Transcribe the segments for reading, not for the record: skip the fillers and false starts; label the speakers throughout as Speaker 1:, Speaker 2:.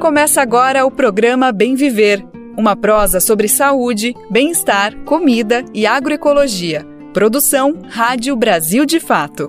Speaker 1: Começa agora o programa Bem Viver, uma prosa sobre saúde, bem-estar, comida e agroecologia. Produção Rádio Brasil de Fato.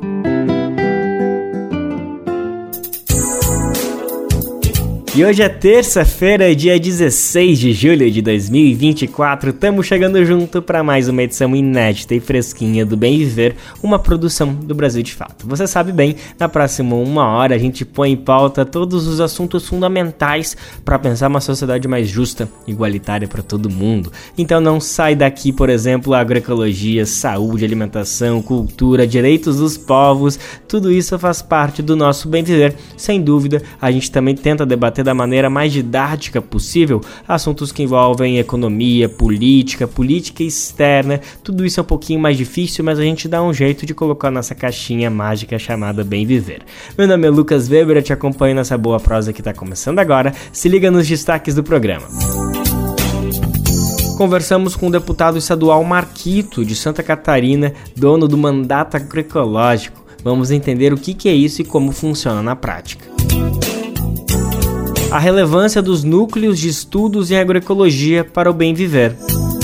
Speaker 2: E hoje é terça-feira, dia 16 de julho de 2024. Estamos chegando junto para mais uma edição inédita e fresquinha do Bem Viver, uma produção do Brasil de Fato. Você sabe bem, na próxima uma hora a gente põe em pauta todos os assuntos fundamentais para pensar uma sociedade mais justa, igualitária para todo mundo. Então não sai daqui, por exemplo, agroecologia, saúde, alimentação, cultura, direitos dos povos, tudo isso faz parte do nosso Bem Viver. Sem dúvida, a gente também tenta debater da maneira mais didática possível assuntos que envolvem economia, política externa. Tudo isso é um pouquinho mais difícil, mas a gente dá um jeito de colocar nessa caixinha mágica chamada Bem Viver. Meu nome é Lucas Weber, eu te acompanho nessa boa prosa que está começando agora. Se liga nos destaques do programa. Conversamos com o deputado estadual Marquito, de Santa Catarina, dono do Mandato Agroecológico. Vamos entender o que é isso e como funciona na prática. A relevância dos núcleos de estudos em agroecologia para o bem viver.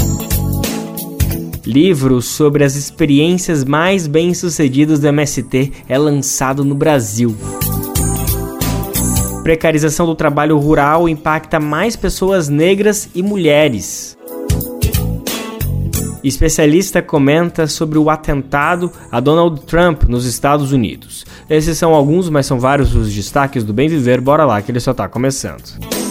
Speaker 2: Livro sobre as experiências mais bem-sucedidas do MST é lançado no Brasil. Precarização do trabalho rural impacta mais pessoas negras e mulheres. Especialista comenta sobre o atentado a Donald Trump nos Estados Unidos. Esses são alguns, mas são vários os destaques do Bem Viver. Bora lá que ele só está começando.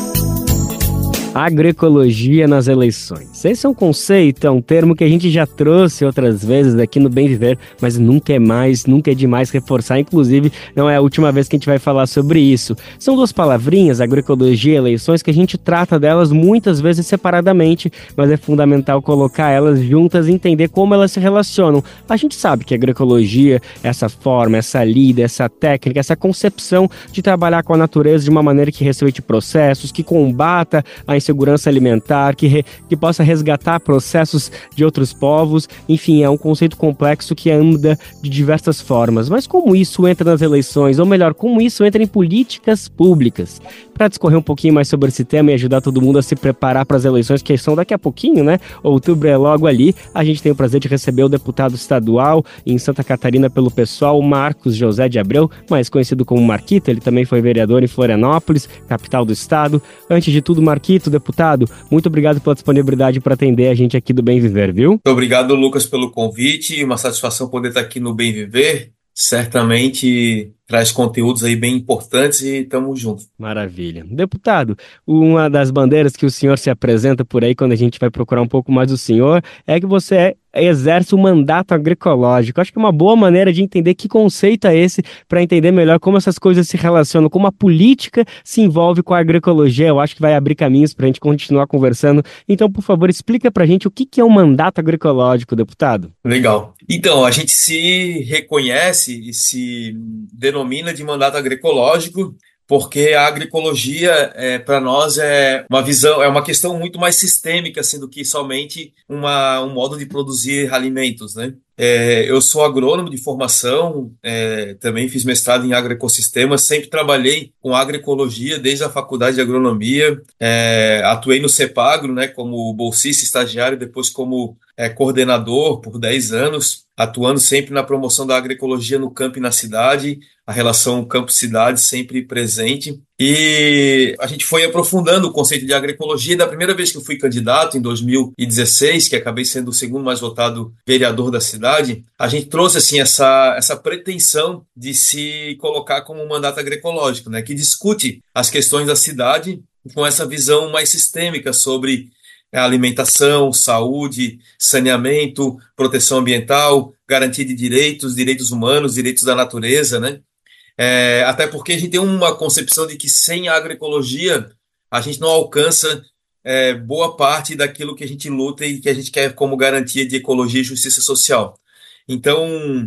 Speaker 2: Agroecologia nas eleições. Esse é um conceito, é um termo que a gente já trouxe outras vezes aqui no Bem Viver, mas nunca é demais reforçar, inclusive não é a última vez que a gente vai falar sobre isso. São duas palavrinhas, agroecologia e eleições, que a gente trata delas muitas vezes separadamente, mas é fundamental colocar elas juntas e entender como elas se relacionam. A gente sabe que a agroecologia, essa forma, essa lida, essa técnica, essa concepção de trabalhar com a natureza de uma maneira que respeite processos, que combata a insegurança alimentar, que possa resgatar processos de outros povos, enfim, é um conceito complexo que anda de diversas formas. Mas como isso entra nas eleições, ou melhor, como isso entra em políticas públicas? Para discorrer um pouquinho mais sobre esse tema e ajudar todo mundo a se preparar para as eleições, que são daqui a pouquinho, né? Outubro é logo ali. A gente tem o prazer de receber o deputado estadual em Santa Catarina pelo PSOL, Marcos José de Abreu, mais conhecido como Marquito. Ele também foi vereador em Florianópolis, capital do estado. Antes de tudo, Marquito, deputado, muito obrigado pela disponibilidade para atender a gente aqui do Bem Viver, viu?
Speaker 3: Muito obrigado, Lucas, pelo convite. Uma satisfação poder estar aqui no Bem Viver. Certamente traz conteúdos aí bem importantes e estamos juntos.
Speaker 2: Maravilha. Deputado, uma das bandeiras que o senhor se apresenta por aí quando a gente vai procurar um pouco mais do senhor é que você exerce o mandato agroecológico. Acho que é uma boa maneira de entender que conceito é esse, para entender melhor como essas coisas se relacionam, como a política se envolve com a agroecologia. Eu acho que vai abrir caminhos para a gente continuar conversando. Então, por favor, explica para a gente o que é o mandato agroecológico, deputado.
Speaker 3: Legal. Então, a gente se reconhece e se denomina de mandato agroecológico porque a agroecologia, para nós, é uma visão, é uma questão muito mais sistêmica, assim, do que somente um modo de produzir alimentos, né? Eu sou agrônomo de formação, também fiz mestrado em agroecossistemas, sempre trabalhei com agroecologia desde a faculdade de agronomia, atuei no CEPAGRO, né, como bolsista estagiário, depois como coordenador por 10 anos, atuando sempre na promoção da agroecologia no campo e na cidade, a relação campo-cidade sempre presente. E a gente foi aprofundando o conceito de agroecologia. Da primeira vez que eu fui candidato, em 2016, que acabei sendo o segundo mais votado vereador da cidade, a gente trouxe assim, essa pretensão de se colocar como um mandato agroecológico, né, que discute as questões da cidade com essa visão mais sistêmica sobre alimentação, saúde, saneamento, proteção ambiental, garantia de direitos humanos, direitos da natureza, né? Até porque a gente tem uma concepção de que sem a agroecologia a gente não alcança boa parte daquilo que a gente luta e que a gente quer como garantia de ecologia e justiça social. Então,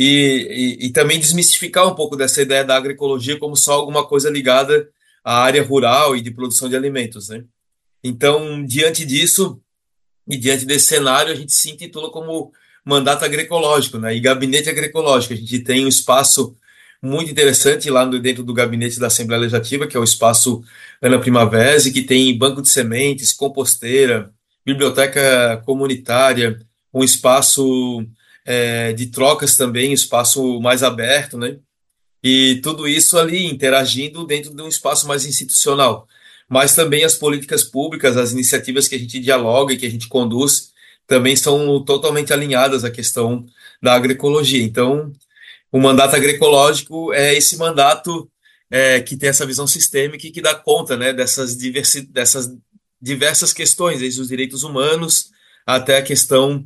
Speaker 3: e também desmistificar um pouco dessa ideia da agroecologia como só alguma coisa ligada à área rural e de produção de alimentos, né? Então, diante disso e diante desse cenário, a gente se intitula como mandato agroecológico, né? E gabinete agroecológico. A gente tem um espaço muito interessante lá dentro do gabinete da Assembleia Legislativa, que é o espaço Ana Primavera, que tem banco de sementes, composteira, biblioteca comunitária, um espaço de trocas também, um espaço mais aberto, né? E tudo isso ali interagindo dentro de um espaço mais institucional. Mas também as políticas públicas, as iniciativas que a gente dialoga e que a gente conduz, também são totalmente alinhadas à questão da agroecologia. Então, o mandato agroecológico é esse mandato que tem essa visão sistêmica e que dá conta, né, dessas diversas questões, desde os direitos humanos até a questão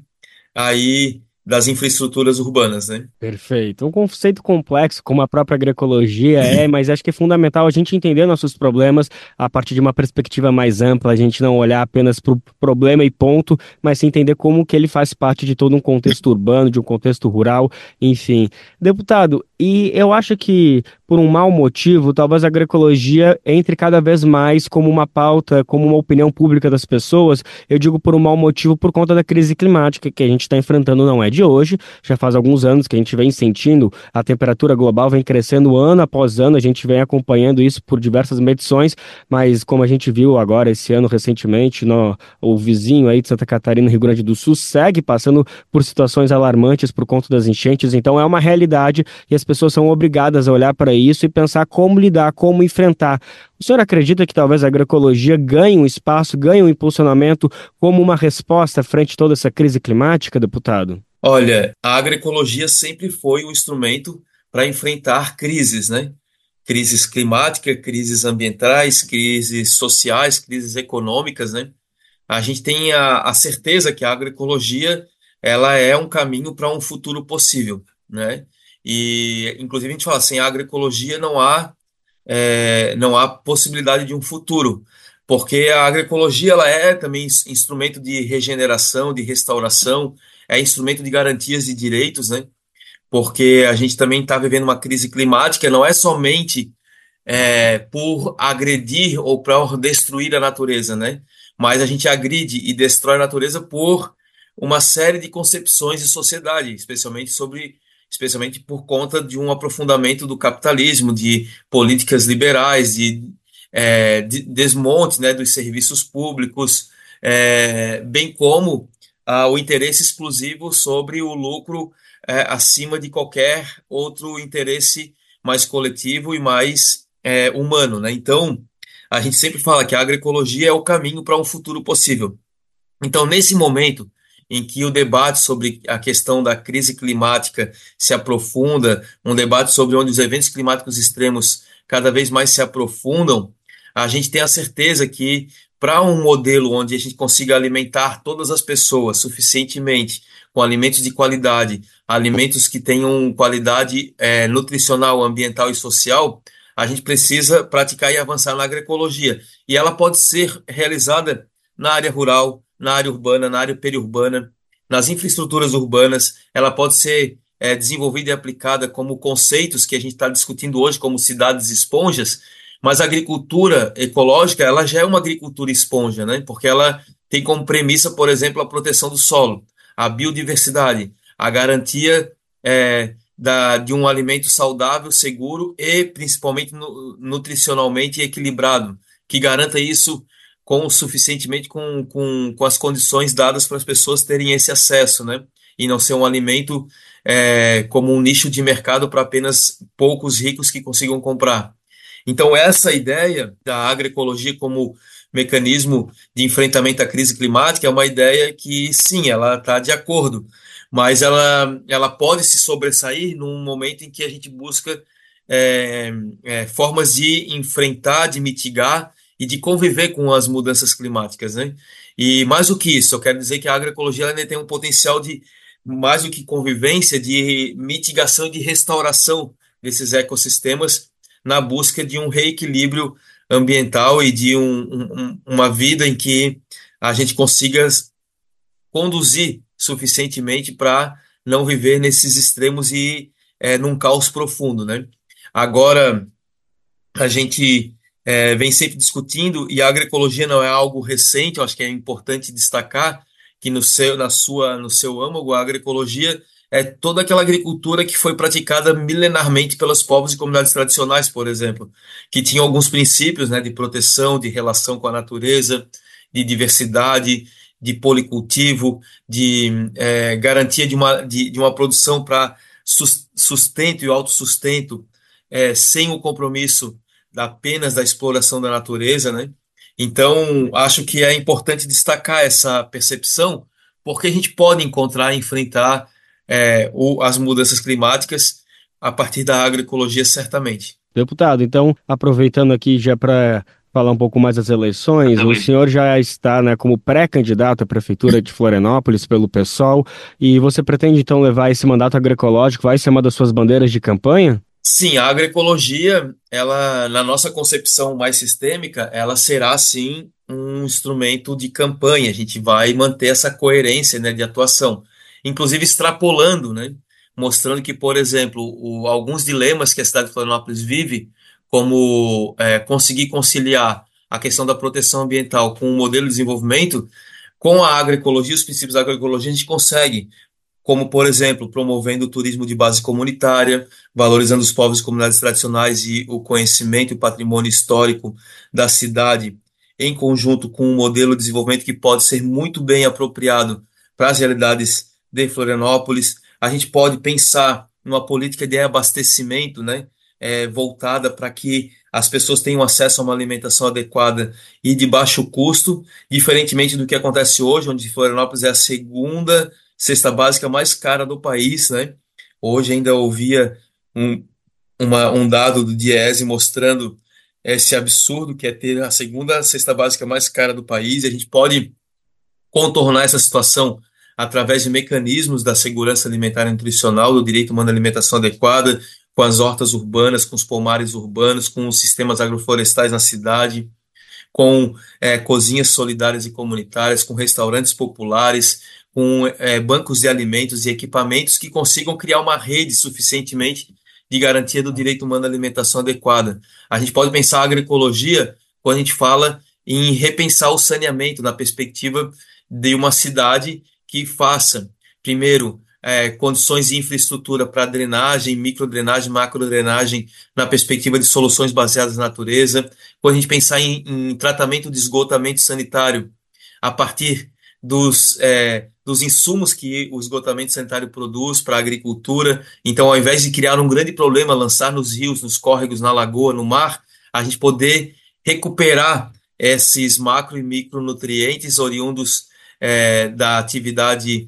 Speaker 3: aí das infraestruturas urbanas, né?
Speaker 2: Perfeito. Um conceito complexo, como a própria agroecologia mas acho que é fundamental a gente entender nossos problemas a partir de uma perspectiva mais ampla, a gente não olhar apenas para o problema e ponto, mas sim entender como que ele faz parte de todo um contexto urbano, de um contexto rural, enfim. Deputado, e eu acho que por um mau motivo, talvez a agroecologia entre cada vez mais como uma pauta, como uma opinião pública das pessoas. Eu digo por um mau motivo por conta da crise climática que a gente está enfrentando, não é de hoje, já faz alguns anos que a gente vem sentindo, a temperatura global vem crescendo ano após ano, a gente vem acompanhando isso por diversas medições, mas como a gente viu agora esse ano recentemente, o vizinho aí de Santa Catarina, Rio Grande do Sul, segue passando por situações alarmantes por conta das enchentes, então é uma realidade e as pessoas são obrigadas a olhar para isso e pensar como lidar, como enfrentar. O senhor acredita que talvez a agroecologia ganhe um espaço, ganhe um impulsionamento como uma resposta frente a toda essa crise climática, deputado?
Speaker 3: Olha, a agroecologia sempre foi um instrumento para enfrentar crises, né? Crises climáticas, crises ambientais, crises sociais, crises econômicas, né? A gente tem a certeza que a agroecologia ela é um caminho para um futuro possível, né? E, inclusive, a gente fala, sem a agroecologia não há possibilidade de um futuro, porque a agroecologia ela é também instrumento de regeneração, de restauração, é instrumento de garantias de direitos, né? Porque a gente também está vivendo uma crise climática, não é somente por agredir ou por destruir a natureza, né? Mas a gente agride e destrói a natureza por uma série de concepções de sociedade, especialmente por conta de um aprofundamento do capitalismo, de políticas liberais, de desmonte, né, dos serviços públicos, bem como o interesse exclusivo sobre o lucro acima de qualquer outro interesse mais coletivo e mais humano, né? Então, a gente sempre fala que a agroecologia é o caminho para um futuro possível. Então, nesse momento em que o debate sobre a questão da crise climática se aprofunda, um debate sobre onde os eventos climáticos extremos cada vez mais se aprofundam, a gente tem a certeza que para um modelo onde a gente consiga alimentar todas as pessoas suficientemente com alimentos de qualidade, alimentos que tenham qualidade nutricional, ambiental e social, a gente precisa praticar e avançar na agroecologia. E ela pode ser realizada na área rural, na área urbana, na área periurbana, nas infraestruturas urbanas. Ela pode ser desenvolvida e aplicada como conceitos que a gente está discutindo hoje, como cidades esponjas, mas a agricultura ecológica, ela já é uma agricultura esponja, né? Porque ela tem como premissa, por exemplo, a proteção do solo, a biodiversidade, a garantia de um alimento saudável, seguro e principalmente nutricionalmente equilibrado, que garanta isso suficientemente com as condições dadas para as pessoas terem esse acesso, né? E não ser um alimento como um nicho de mercado para apenas poucos ricos que consigam comprar. Então, essa ideia da agroecologia como mecanismo de enfrentamento à crise climática é uma ideia que, sim, ela está de acordo, mas ela pode se sobressair num momento em que a gente busca formas de enfrentar, de mitigar e de conviver com as mudanças climáticas, né? E mais do que isso, eu quero dizer que a agroecologia ainda tem um potencial de, mais do que convivência, de mitigação e de restauração desses ecossistemas na busca de um reequilíbrio ambiental e de uma vida em que a gente consiga conduzir suficientemente para não viver nesses extremos e num caos profundo, né? Agora, a gente vem sempre discutindo, e a agroecologia não é algo recente, eu acho que é importante destacar que no seu âmago, a agroecologia é toda aquela agricultura que foi praticada milenarmente pelos povos e comunidades tradicionais, por exemplo, que tinham alguns princípios, né, de proteção, de relação com a natureza, de diversidade, de policultivo, de garantia de uma produção para sustento e autossustento, sem o compromisso apenas da exploração da natureza, né? Então, acho que é importante destacar essa percepção, porque a gente pode encontrar e enfrentar as mudanças climáticas a partir da agroecologia, certamente.
Speaker 2: Deputado, então, aproveitando aqui já para falar um pouco mais das eleições, o senhor já está, né, como pré-candidato à Prefeitura de Florianópolis pelo PSOL, e você pretende então levar esse mandato agroecológico, vai ser uma das suas bandeiras de campanha?
Speaker 3: Sim, a agroecologia, ela, na nossa concepção mais sistêmica, ela será sim um instrumento de campanha. A gente vai manter essa coerência, né, de atuação, inclusive extrapolando, né, mostrando que, por exemplo, alguns dilemas que a cidade de Florianópolis vive, como conseguir conciliar a questão da proteção ambiental com o modelo de desenvolvimento, com a agroecologia, os princípios da agroecologia, a gente consegue, como, por exemplo, promovendo o turismo de base comunitária, valorizando os povos e comunidades tradicionais e o conhecimento e o patrimônio histórico da cidade, em conjunto com um modelo de desenvolvimento que pode ser muito bem apropriado para as realidades de Florianópolis. A gente pode pensar numa política de abastecimento, né, voltada para que as pessoas tenham acesso a uma alimentação adequada e de baixo custo, diferentemente do que acontece hoje, onde Florianópolis é a segunda cesta básica mais cara do país, né? Hoje ainda ouvia um, um dado do Diese mostrando esse absurdo que é ter a segunda cesta básica mais cara do país. E a gente pode contornar essa situação através de mecanismos da segurança alimentar e nutricional, do direito humano à alimentação adequada, com as hortas urbanas, com os pomares urbanos, com os sistemas agroflorestais na cidade, com cozinhas solidárias e comunitárias, com restaurantes populares, com bancos de alimentos e equipamentos que consigam criar uma rede suficientemente de garantia do direito humano à alimentação adequada. A gente pode pensar a agroecologia quando a gente fala em repensar o saneamento na perspectiva de uma cidade que faça, primeiro, condições de infraestrutura para drenagem, microdrenagem, macrodrenagem, na perspectiva de soluções baseadas na natureza. Quando a gente pensar em tratamento de esgotamento sanitário a partir dos insumos que o esgotamento sanitário produz para a agricultura. Então, ao invés de criar um grande problema, lançar nos rios, nos córregos, na lagoa, no mar, a gente poder recuperar esses macro e micronutrientes oriundos da atividade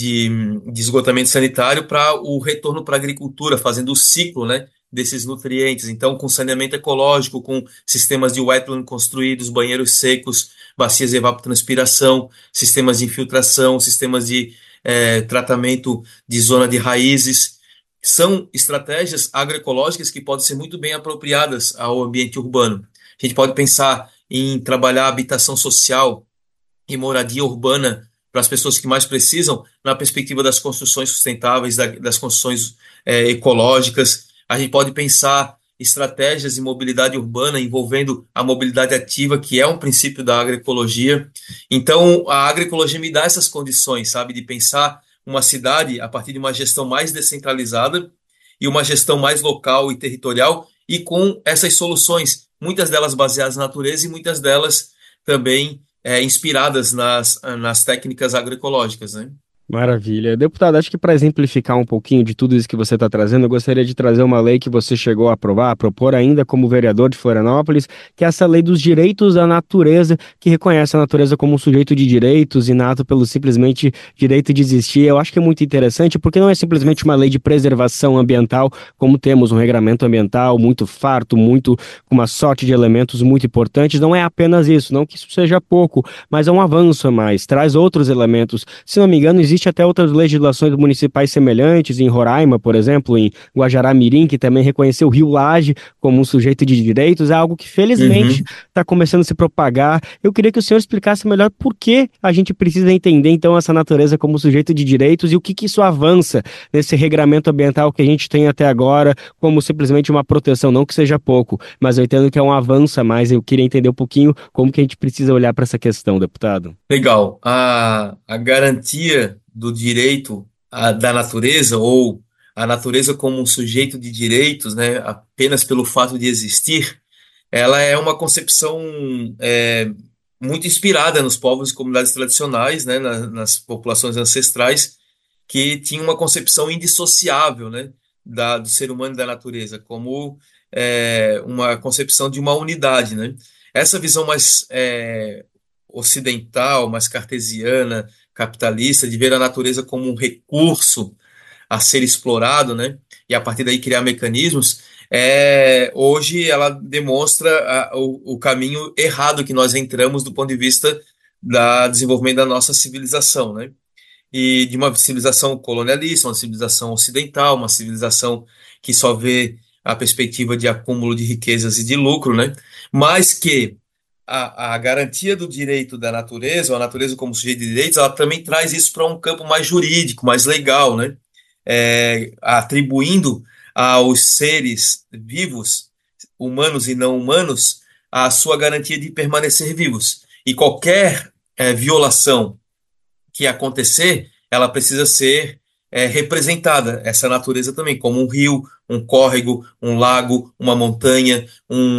Speaker 3: de esgotamento sanitário para o retorno para a agricultura, fazendo o ciclo, né, desses nutrientes. Então, com saneamento ecológico, com sistemas de wetland construídos, banheiros secos, bacias de evapotranspiração, sistemas de infiltração, sistemas de tratamento de zona de raízes. São estratégias agroecológicas que podem ser muito bem apropriadas ao ambiente urbano. A gente pode pensar em trabalhar habitação social e moradia urbana para as pessoas que mais precisam, na perspectiva das construções sustentáveis, das construções ecológicas. A gente pode pensar estratégias de mobilidade urbana envolvendo a mobilidade ativa, que é um princípio da agroecologia. Então, a agroecologia me dá essas condições, sabe, de pensar uma cidade a partir de uma gestão mais descentralizada e uma gestão mais local e territorial, e com essas soluções, muitas delas baseadas na natureza e muitas delas também inspiradas nas técnicas agroecológicas, né?
Speaker 2: Maravilha. Deputado, acho que para exemplificar um pouquinho de tudo isso que você está trazendo, eu gostaria de trazer uma lei que você chegou a aprovar, a propor ainda como vereador de Florianópolis, que é essa lei dos direitos à natureza, que reconhece a natureza como um sujeito de direitos, inato pelo simplesmente direito de existir. Eu acho que é muito interessante, porque não é simplesmente uma lei de preservação ambiental, como temos um regramento ambiental muito farto, muito com uma sorte de elementos muito importantes. Não é apenas isso, não que isso seja pouco, mas é um avanço a mais, traz outros elementos. Se não me engano, existe até outras legislações municipais semelhantes, em Roraima, por exemplo, em Guajará-Mirim, que também reconheceu o Rio Laje como um sujeito de direitos, é algo que felizmente está começando a se propagar. Eu queria que o senhor explicasse melhor por que a gente precisa entender, então, essa natureza como sujeito de direitos e o que isso avança nesse regramento ambiental que a gente tem até agora, como simplesmente uma proteção, não que seja pouco, mas eu entendo que é um avanço a mais. Eu queria entender um pouquinho como que a gente precisa olhar para essa questão, deputado.
Speaker 3: Legal. A garantia do direito da natureza, ou a natureza como um sujeito de direitos, né, apenas pelo fato de existir, ela é uma concepção muito inspirada nos povos e comunidades tradicionais, né, nas populações ancestrais, que tinham uma concepção indissociável, né, do ser humano e da natureza, como uma concepção de uma unidade, né? Essa visão mais ocidental, mais cartesiana, capitalista, de ver a natureza como um recurso a ser explorado, né? E a partir daí criar mecanismos, hoje ela demonstra o caminho errado que nós entramos do ponto de vista do desenvolvimento da nossa civilização, né? E de uma civilização colonialista, uma civilização ocidental, uma civilização que só vê a perspectiva de acúmulo de riquezas e de lucro, né? Mas que a garantia do direito da natureza, ou a natureza como sujeito de direitos, ela também traz isso para um campo mais jurídico, mais legal, né? Atribuindo aos seres vivos, humanos e não humanos, a sua garantia de permanecer vivos. E qualquer violação que acontecer, ela precisa ser representada, essa natureza também, como um rio, um córrego, um lago, uma montanha,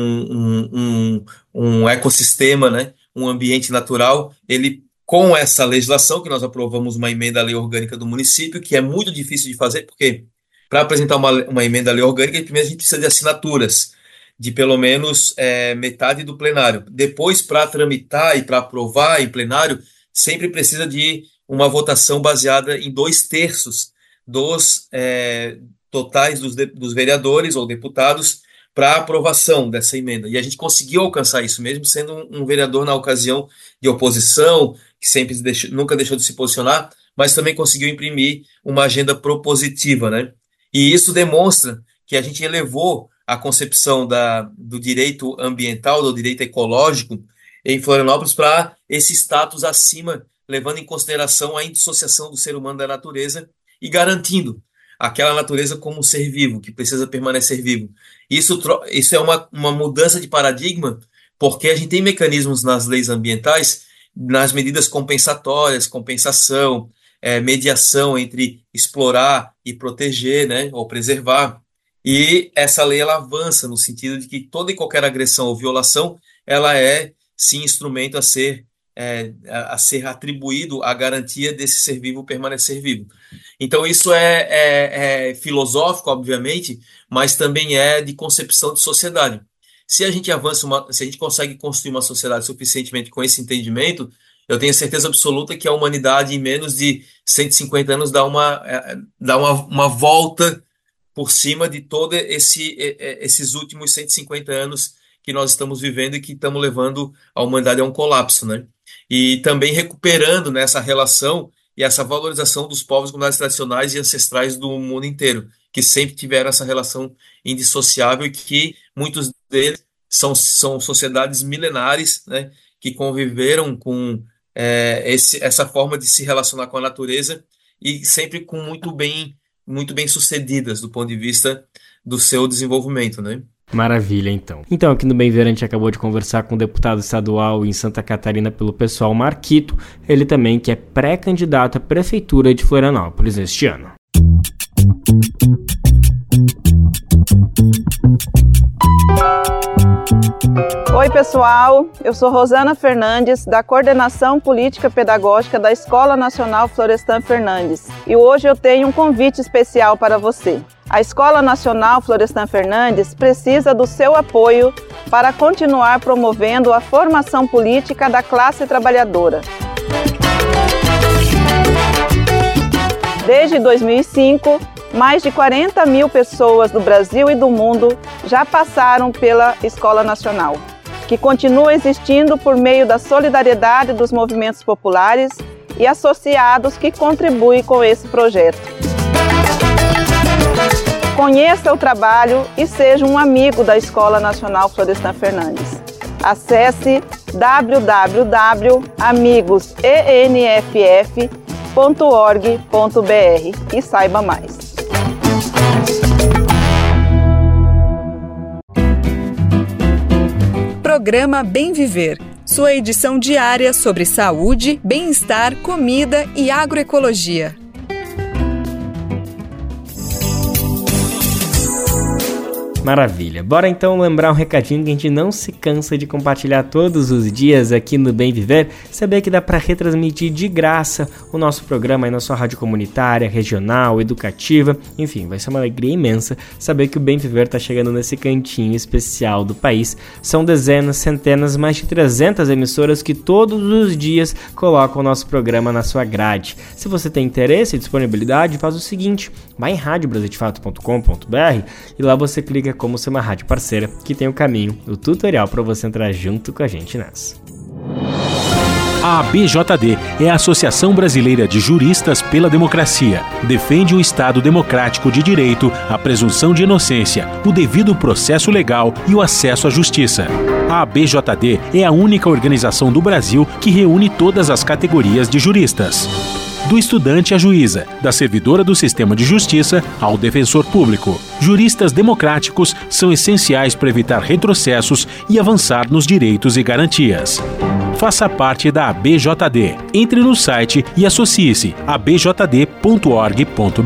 Speaker 3: um ecossistema, né? Um ambiente natural. Ele, com essa legislação, que nós aprovamos uma emenda à lei orgânica do município, que é muito difícil de fazer, porque para apresentar uma emenda à lei orgânica, primeiro a gente precisa de assinaturas, de pelo menos metade do plenário. Depois, para tramitar e para aprovar em plenário, sempre precisa de uma votação baseada em 2/3 dos totais dos vereadores ou deputados para aprovação dessa emenda. E a gente conseguiu alcançar isso, mesmo sendo um vereador na ocasião de oposição, que sempre nunca deixou de se posicionar, mas também conseguiu imprimir uma agenda propositiva, né? E isso demonstra que a gente elevou a concepção do direito ambiental, do direito ecológico em Florianópolis para esse status acima, levando em consideração a indissociação do ser humano da natureza e garantindo aquela natureza como um ser vivo, que precisa permanecer vivo. Isso é uma mudança de paradigma, porque a gente tem mecanismos nas leis ambientais, nas medidas compensatórias, compensação, mediação entre explorar e proteger, né, ou preservar. E essa lei ela avança no sentido de que toda e qualquer agressão ou violação ela é, sim, instrumento a ser atribuído à garantia desse ser vivo permanecer vivo. Então isso é filosófico, obviamente, mas também é de concepção de sociedade. Se a gente se a gente consegue construir uma sociedade suficientemente com esse entendimento, eu tenho certeza absoluta que a humanidade, em menos de 150 anos, dá uma volta por cima de todos esses últimos 150 anos que nós estamos vivendo e que estamos levando a humanidade a um colapso, né? E também recuperando nessa relação e essa valorização dos povos e comunidades tradicionais e ancestrais do mundo inteiro, que sempre tiveram essa relação indissociável e que muitos deles são sociedades milenares, né, que conviveram com essa forma de se relacionar com a natureza e sempre com muito bem sucedidas do ponto de vista do seu desenvolvimento, né?
Speaker 2: Maravilha, então. Então, aqui no Bem Ver, a gente acabou de conversar com o deputado estadual em Santa Catarina pelo PSOL, Marquito, ele também que é pré-candidato à Prefeitura de Florianópolis este ano.
Speaker 4: Oi, pessoal, eu sou Rosana Fernandes, da Coordenação Política Pedagógica da Escola Nacional Florestan Fernandes, e hoje eu tenho um convite especial para você. A Escola Nacional Florestan Fernandes precisa do seu apoio para continuar promovendo a formação política da classe trabalhadora. Desde 2005, mais de 40 mil pessoas do Brasil e do mundo já passaram pela Escola Nacional, que continua existindo por meio da solidariedade dos movimentos populares e associados que contribuem com esse projeto. Conheça o trabalho e seja um amigo da Escola Nacional Florestan Fernandes. Acesse www.amigosenff.org.br e saiba mais.
Speaker 1: Programa Bem Viver, sua edição diária sobre saúde, bem-estar, comida e agroecologia.
Speaker 2: Maravilha. Bora então lembrar um recadinho que a gente não se cansa de compartilhar todos os dias aqui no Bem Viver. Saber que dá para retransmitir de graça o nosso programa aí na sua rádio comunitária, regional, educativa. Enfim, vai ser uma alegria imensa saber que o Bem Viver está chegando nesse cantinho especial do país. São dezenas, centenas, mais de 300 emissoras que todos os dias colocam o nosso programa na sua grade. Se você tem interesse e disponibilidade, faz o seguinte: vai em radiobrasildefato.com.br e lá você clica como ser uma rádio parceira, que tem o caminho, o tutorial para você entrar junto com a gente nessa.
Speaker 5: A ABJD é a Associação Brasileira de Juristas pela Democracia. Defende o Estado democrático de direito, a presunção de inocência, o devido processo legal e o acesso à justiça. A ABJD é a única organização do Brasil que reúne todas as categorias de juristas. Do estudante à juíza, da servidora do sistema de justiça ao defensor público. Juristas democráticos são essenciais para evitar retrocessos e avançar nos direitos e garantias. Faça parte da ABJD. Entre no site e associe-se a abjd.org.br.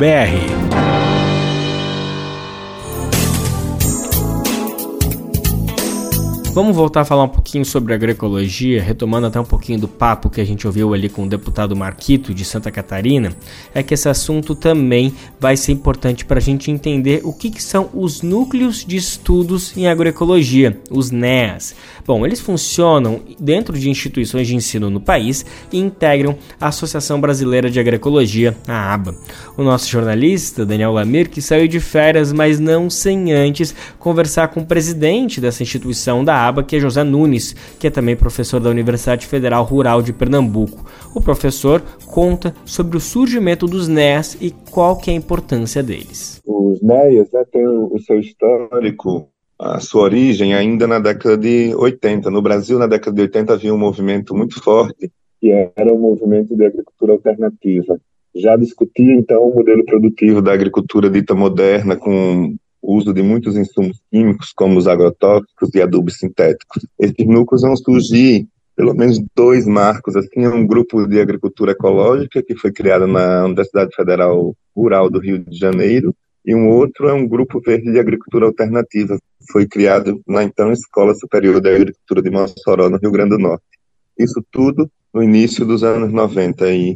Speaker 2: Vamos voltar a falar um pouquinho sobre agroecologia, retomando até um pouquinho do papo que a gente ouviu ali com o deputado Marquito de Santa Catarina. É que esse assunto também vai ser importante para a gente entender o que são os núcleos de estudos em agroecologia, os NEAs. Bom, eles funcionam dentro de instituições de ensino no país e integram a Associação Brasileira de Agroecologia, a ABA. O nosso jornalista, Daniel Lamir, que saiu de férias, mas não sem antes conversar com o presidente dessa instituição da ABA, que é José Nunes, que é também professor da Universidade Federal Rural de Pernambuco. O professor conta sobre o surgimento dos NEAs e qual que é a importância deles.
Speaker 6: Os NEAs têm o seu histórico, a sua origem ainda na década de 80. No Brasil, na década de 80, havia um movimento muito forte, que era o movimento de agricultura alternativa. Já discutia, então, o modelo produtivo da agricultura dita moderna, com o uso de muitos insumos químicos, como os agrotóxicos e adubos sintéticos. Esses núcleos vão surgir, pelo menos dois marcos. Assim, um grupo de agricultura ecológica, que foi criado na Universidade Federal Rural do Rio de Janeiro, e um outro é um grupo verde de agricultura alternativa, que foi criado na então Escola Superior de Agricultura de Mossoró, no Rio Grande do Norte. Isso tudo no início dos anos 90, aí,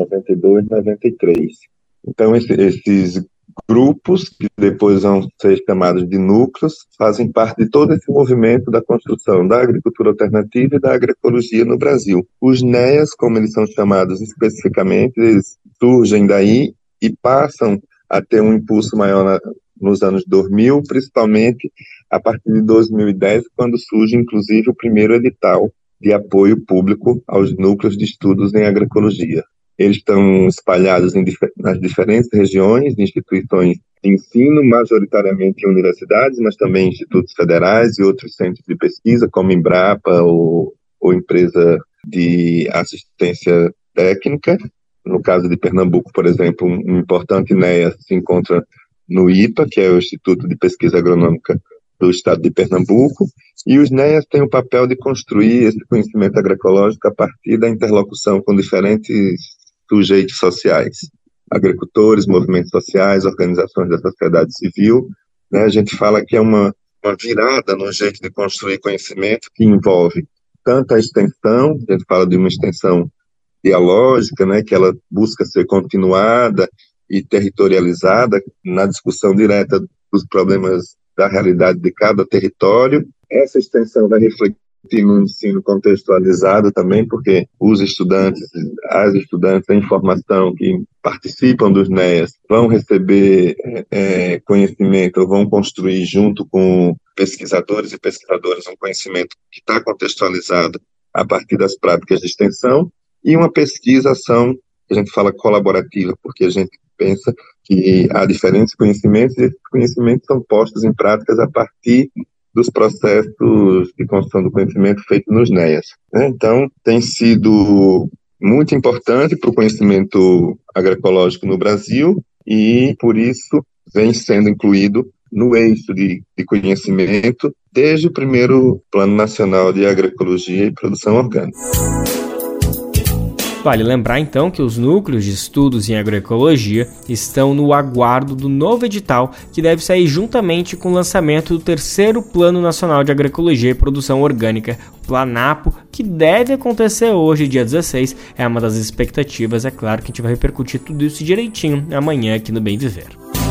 Speaker 6: 92, 93. Então, esses grupos, que depois vão ser chamados de núcleos, fazem parte de todo esse movimento da construção da agricultura alternativa e da agroecologia no Brasil. Os NEAs, como eles são chamados especificamente, eles surgem daí e passam a ter um impulso maior nos anos 2000, principalmente a partir de 2010, quando surge, inclusive, o primeiro edital de apoio público aos núcleos de estudos em agroecologia. Eles estão espalhados nas diferentes regiões de instituições de ensino, majoritariamente em universidades, mas também em institutos federais e outros centros de pesquisa, como Embrapa ou empresa de assistência técnica. No caso de Pernambuco, por exemplo, um importante NEA se encontra no IPA, que é o Instituto de Pesquisa Agronômica do Estado de Pernambuco, e os NEAs têm o papel de construir esse conhecimento agroecológico a partir da interlocução com diferentes sujeitos sociais, agricultores, movimentos sociais, organizações da sociedade civil. A gente fala que é uma virada no jeito de construir conhecimento que envolve tanto a extensão, a gente fala de uma extensão dialógica, que ela busca ser continuada e territorializada na discussão direta dos problemas da realidade de cada território. Essa extensão vai refletir no ensino contextualizado também, porque os estudantes, as estudantes, a informação que participam dos NEAs vão receber conhecimento, ou vão construir junto com pesquisadores e pesquisadoras um conhecimento que está contextualizado a partir das práticas de extensão, e uma pesquisa-ação, que a gente fala colaborativa, porque a gente pensa que há diferentes conhecimentos, e esses conhecimentos são postos em práticas a partir dos processos de construção do conhecimento feitos nos NEAs. Então, tem sido muito importante para o conhecimento agroecológico no Brasil e, por isso, vem sendo incluído no eixo de conhecimento desde o primeiro Plano Nacional de Agroecologia e Produção Orgânica.
Speaker 2: Vale lembrar então que os núcleos de estudos em agroecologia estão no aguardo do novo edital que deve sair juntamente com o lançamento do 3º Plano Nacional de Agroecologia e Produção Orgânica, o Planapo, que deve acontecer hoje, dia 16. É uma das expectativas, é claro que a gente vai repercutir tudo isso direitinho amanhã aqui no Bem Viver.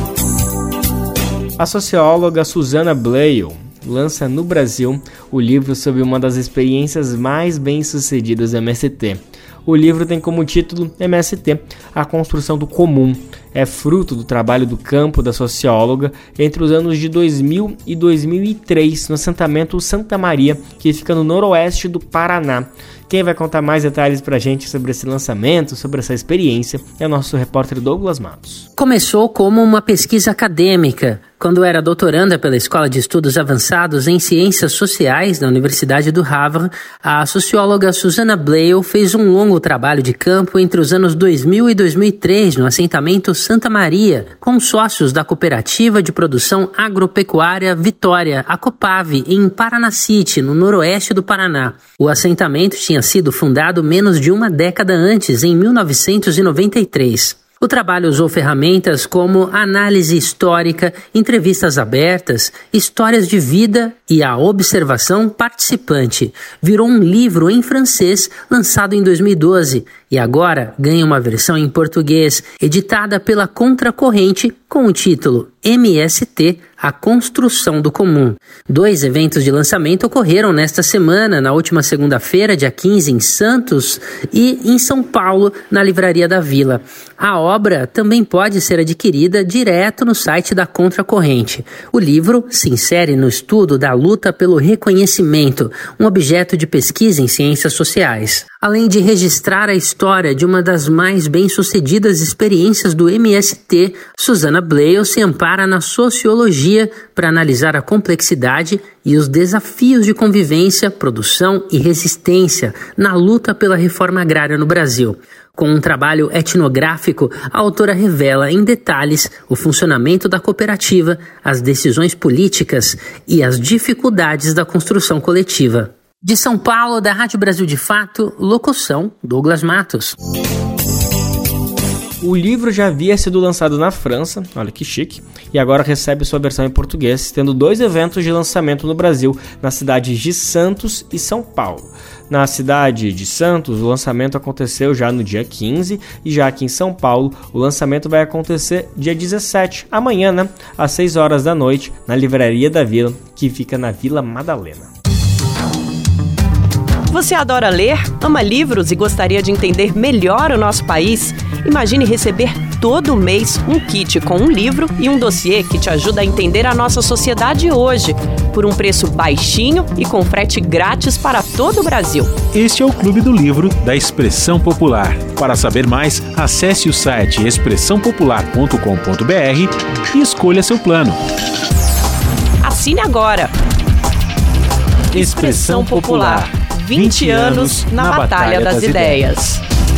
Speaker 2: A socióloga Susana Bleil lança no Brasil o livro sobre uma das experiências mais bem-sucedidas do MST. O livro tem como título MST, a construção do comum. É fruto do trabalho do campo da socióloga entre os anos de 2000 e 2003 no assentamento Santa Maria, que fica no noroeste do Paraná. Quem vai contar mais detalhes pra gente sobre esse lançamento, sobre essa experiência, é o nosso repórter Douglas Matos.
Speaker 7: Começou como uma pesquisa acadêmica. Quando era doutoranda pela Escola de Estudos Avançados em Ciências Sociais da Universidade do Havre, a socióloga Susana Bleil fez um longo trabalho de campo entre os anos 2000 e 2003 no assentamento Santa Maria, com sócios da Cooperativa de Produção Agropecuária Vitória, a Copave, em Paranacite, no noroeste do Paraná. O assentamento tinha sido fundado menos de uma década antes, em 1993. O trabalho usou ferramentas como análise histórica, entrevistas abertas, histórias de vida e a observação participante. Virou um livro em francês lançado em 2012 e agora ganha uma versão em português, editada pela Contracorrente com o título MST, a construção do comum. 2 eventos de lançamento ocorreram nesta semana, na última segunda-feira, dia 15, em Santos, e em São Paulo, na Livraria da Vila. A obra também pode ser adquirida direto no site da Contracorrente. O livro se insere no estudo da luta pelo reconhecimento, um objeto de pesquisa em ciências sociais. Além de registrar a história de uma das mais bem-sucedidas experiências do MST, Susana Bleil se ampara na sociologia para analisar a complexidade e os desafios de convivência, produção e resistência na luta pela reforma agrária no Brasil. Com um trabalho etnográfico, a autora revela em detalhes o funcionamento da cooperativa, as decisões políticas e as dificuldades da construção coletiva. De São Paulo, da Rádio Brasil de Fato, locução Douglas Matos.
Speaker 2: O livro já havia sido lançado na França, olha que chique, e agora recebe sua versão em português, tendo 2 eventos de lançamento no Brasil, nas cidades de Santos e São Paulo. Na cidade de Santos, o lançamento aconteceu já no dia 15, e já aqui em São Paulo, o lançamento vai acontecer dia 17, amanhã, né, às 6 horas da noite, na Livraria da Vila, que fica na Vila Madalena.
Speaker 8: Você adora ler, ama livros e gostaria de entender melhor o nosso país? Imagine receber todo mês um kit com um livro e um dossiê que te ajuda a entender a nossa sociedade hoje, por um preço baixinho e com frete grátis para todo o Brasil.
Speaker 5: Este é o Clube do Livro da Expressão Popular. Para saber mais, acesse o site expressãopopular.com.br e escolha seu plano.
Speaker 8: Assine agora! Expressão Popular. 20 anos na Batalha das Ideias.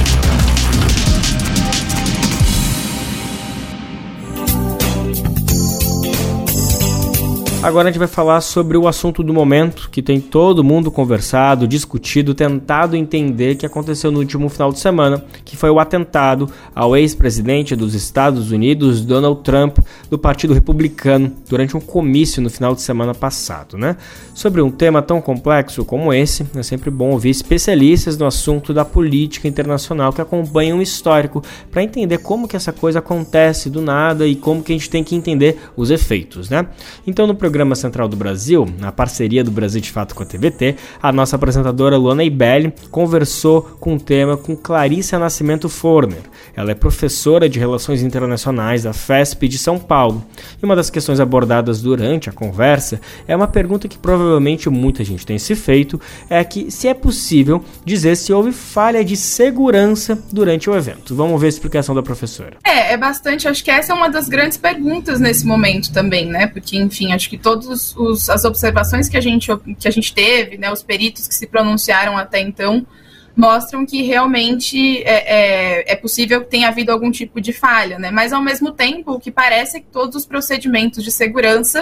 Speaker 2: Agora a gente vai falar sobre o assunto do momento, que tem todo mundo conversado, discutido, tentado entender o que aconteceu no último final de semana, que foi o atentado ao ex-presidente dos Estados Unidos, Donald Trump, do Partido Republicano, durante um comício no final de semana passado, né? Sobre um tema tão complexo como esse, é sempre bom ouvir especialistas no assunto da política internacional que acompanham o histórico para entender como que essa coisa acontece do nada e como que a gente tem que entender os efeitos, né? Então, no programa Central do Brasil, na parceria do Brasil de Fato com a TVT, a nossa apresentadora Luana Ibelli conversou com o tema com Clarissa Nascimento Forner. Ela é professora de Relações Internacionais da FESP de São Paulo. E uma das questões abordadas durante a conversa é uma pergunta que provavelmente muita gente tem se feito, é que se é possível dizer se houve falha de segurança durante o evento. Vamos ver a explicação da professora.
Speaker 9: É bastante, acho que essa é uma das grandes perguntas nesse momento também, né? Porque, enfim, acho que todas as observações que a gente teve, né, os peritos que se pronunciaram até então, mostram que realmente é possível que tenha havido algum tipo de falha, né? Mas, ao mesmo tempo, o que parece é que todos os procedimentos de segurança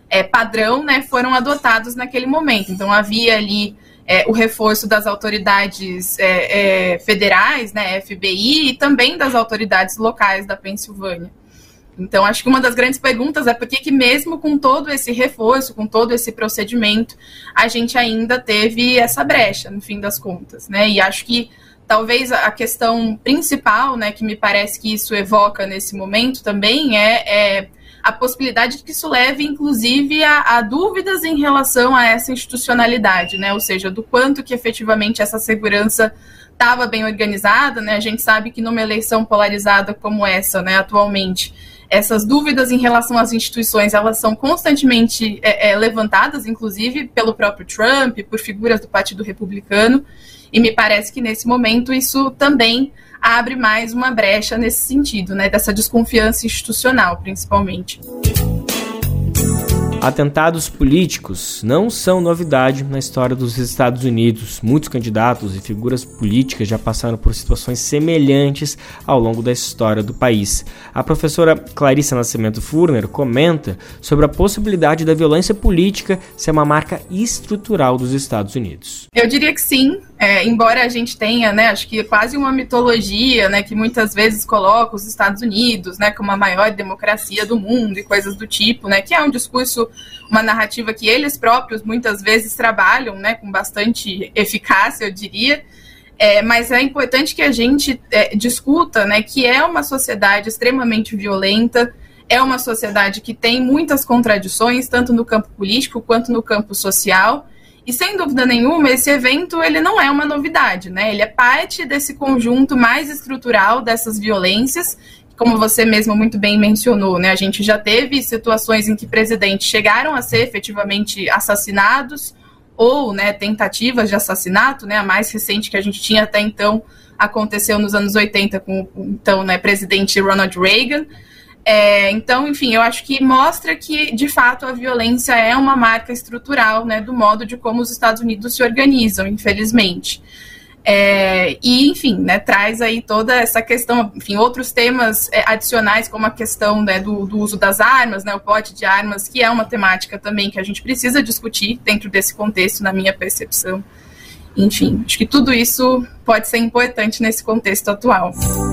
Speaker 9: padrão, né, foram adotados naquele momento. Então, havia ali o reforço das autoridades federais, né, FBI, e também das autoridades locais da Pensilvânia. Então, acho que uma das grandes perguntas é por que mesmo com todo esse reforço, com todo esse procedimento, a gente ainda teve essa brecha, no fim das contas, né? E acho que talvez a questão principal, né, que me parece que isso evoca nesse momento também é a possibilidade de que isso leve, inclusive, a dúvidas em relação a essa institucionalidade, né? Ou seja, do quanto que efetivamente essa segurança estava bem organizada, né? A gente sabe que numa eleição polarizada como essa, né, atualmente, essas dúvidas em relação às instituições, elas são constantemente levantadas, inclusive pelo próprio Trump, por figuras do Partido Republicano, e me parece que nesse momento isso também abre mais uma brecha nesse sentido, né, dessa desconfiança institucional, principalmente.
Speaker 2: Atentados políticos não são novidade na história dos Estados Unidos. Muitos candidatos e figuras políticas já passaram por situações semelhantes ao longo da história do país. A professora Clarissa Nascimento Furner comenta sobre a possibilidade da violência política ser uma marca estrutural dos Estados Unidos.
Speaker 9: Eu diria que sim, embora a gente tenha, né, acho que quase uma mitologia, né, que muitas vezes coloca os Estados Unidos, né, como a maior democracia do mundo e coisas do tipo, né, que é um discurso, uma narrativa que eles próprios muitas vezes trabalham, né, com bastante eficácia, eu diria, mas é importante que a gente discuta, né, que é uma sociedade extremamente violenta, é uma sociedade que tem muitas contradições, tanto no campo político quanto no campo social, e sem dúvida nenhuma, esse evento ele não é uma novidade, né? Ele é parte desse conjunto mais estrutural dessas violências, como você mesmo muito bem mencionou, né? A gente já teve situações em que presidentes chegaram a ser efetivamente assassinados ou, né, tentativas de assassinato, né? A mais recente que a gente tinha até então aconteceu nos anos 80 com o então, né, presidente Ronald Reagan. Então, enfim, eu acho que mostra que, de fato, a violência é uma marca estrutural, né, do modo de como os Estados Unidos se organizam, infelizmente. E, enfim, né, traz aí toda essa questão, enfim, outros temas adicionais, como a questão, né, do uso das armas, né, o porte de armas, que é uma temática também que a gente precisa discutir dentro desse contexto, na minha percepção. Enfim, acho que tudo isso pode ser importante nesse contexto atual.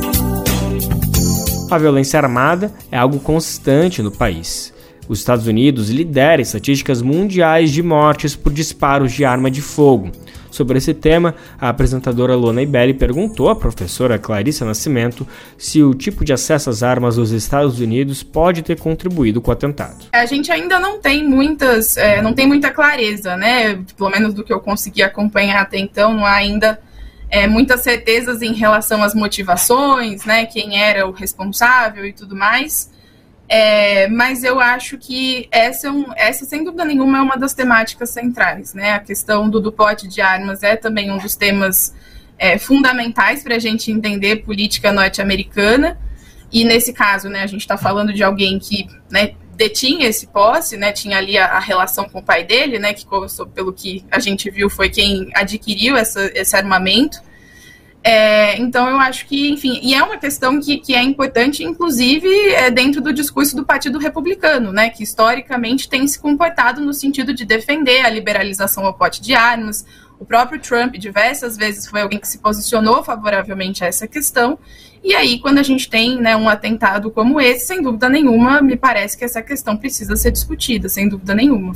Speaker 2: A violência armada é algo constante no país. Os Estados Unidos lideram estatísticas mundiais de mortes por disparos de arma de fogo. Sobre esse tema, a apresentadora Luana Ibelli perguntou à professora Clarissa Nascimento se o tipo de acesso às armas dos Estados Unidos pode ter contribuído com o atentado.
Speaker 9: A gente ainda não tem muita clareza, né? Pelo menos do que eu consegui acompanhar até então, não há ainda muitas certezas em relação às motivações, né, quem era o responsável e tudo mais, mas eu acho que essa, sem dúvida nenhuma, é uma das temáticas centrais, né, a questão do porte de armas é também um dos temas fundamentais para a gente entender política norte-americana, e nesse caso, né, a gente está falando de alguém que, né, detinha esse posse, né, tinha ali a relação com o pai dele, né, que pelo que a gente viu foi quem adquiriu esse armamento. Então eu acho que, enfim, e é uma questão que é importante, inclusive, dentro do discurso do Partido Republicano, né, que historicamente tem se comportado no sentido de defender a liberalização ao porte de armas. O próprio Trump diversas vezes foi alguém que se posicionou favoravelmente a essa questão. E aí, quando a gente tem, né, um atentado como esse, sem dúvida nenhuma, me parece que essa questão precisa ser discutida, sem dúvida nenhuma.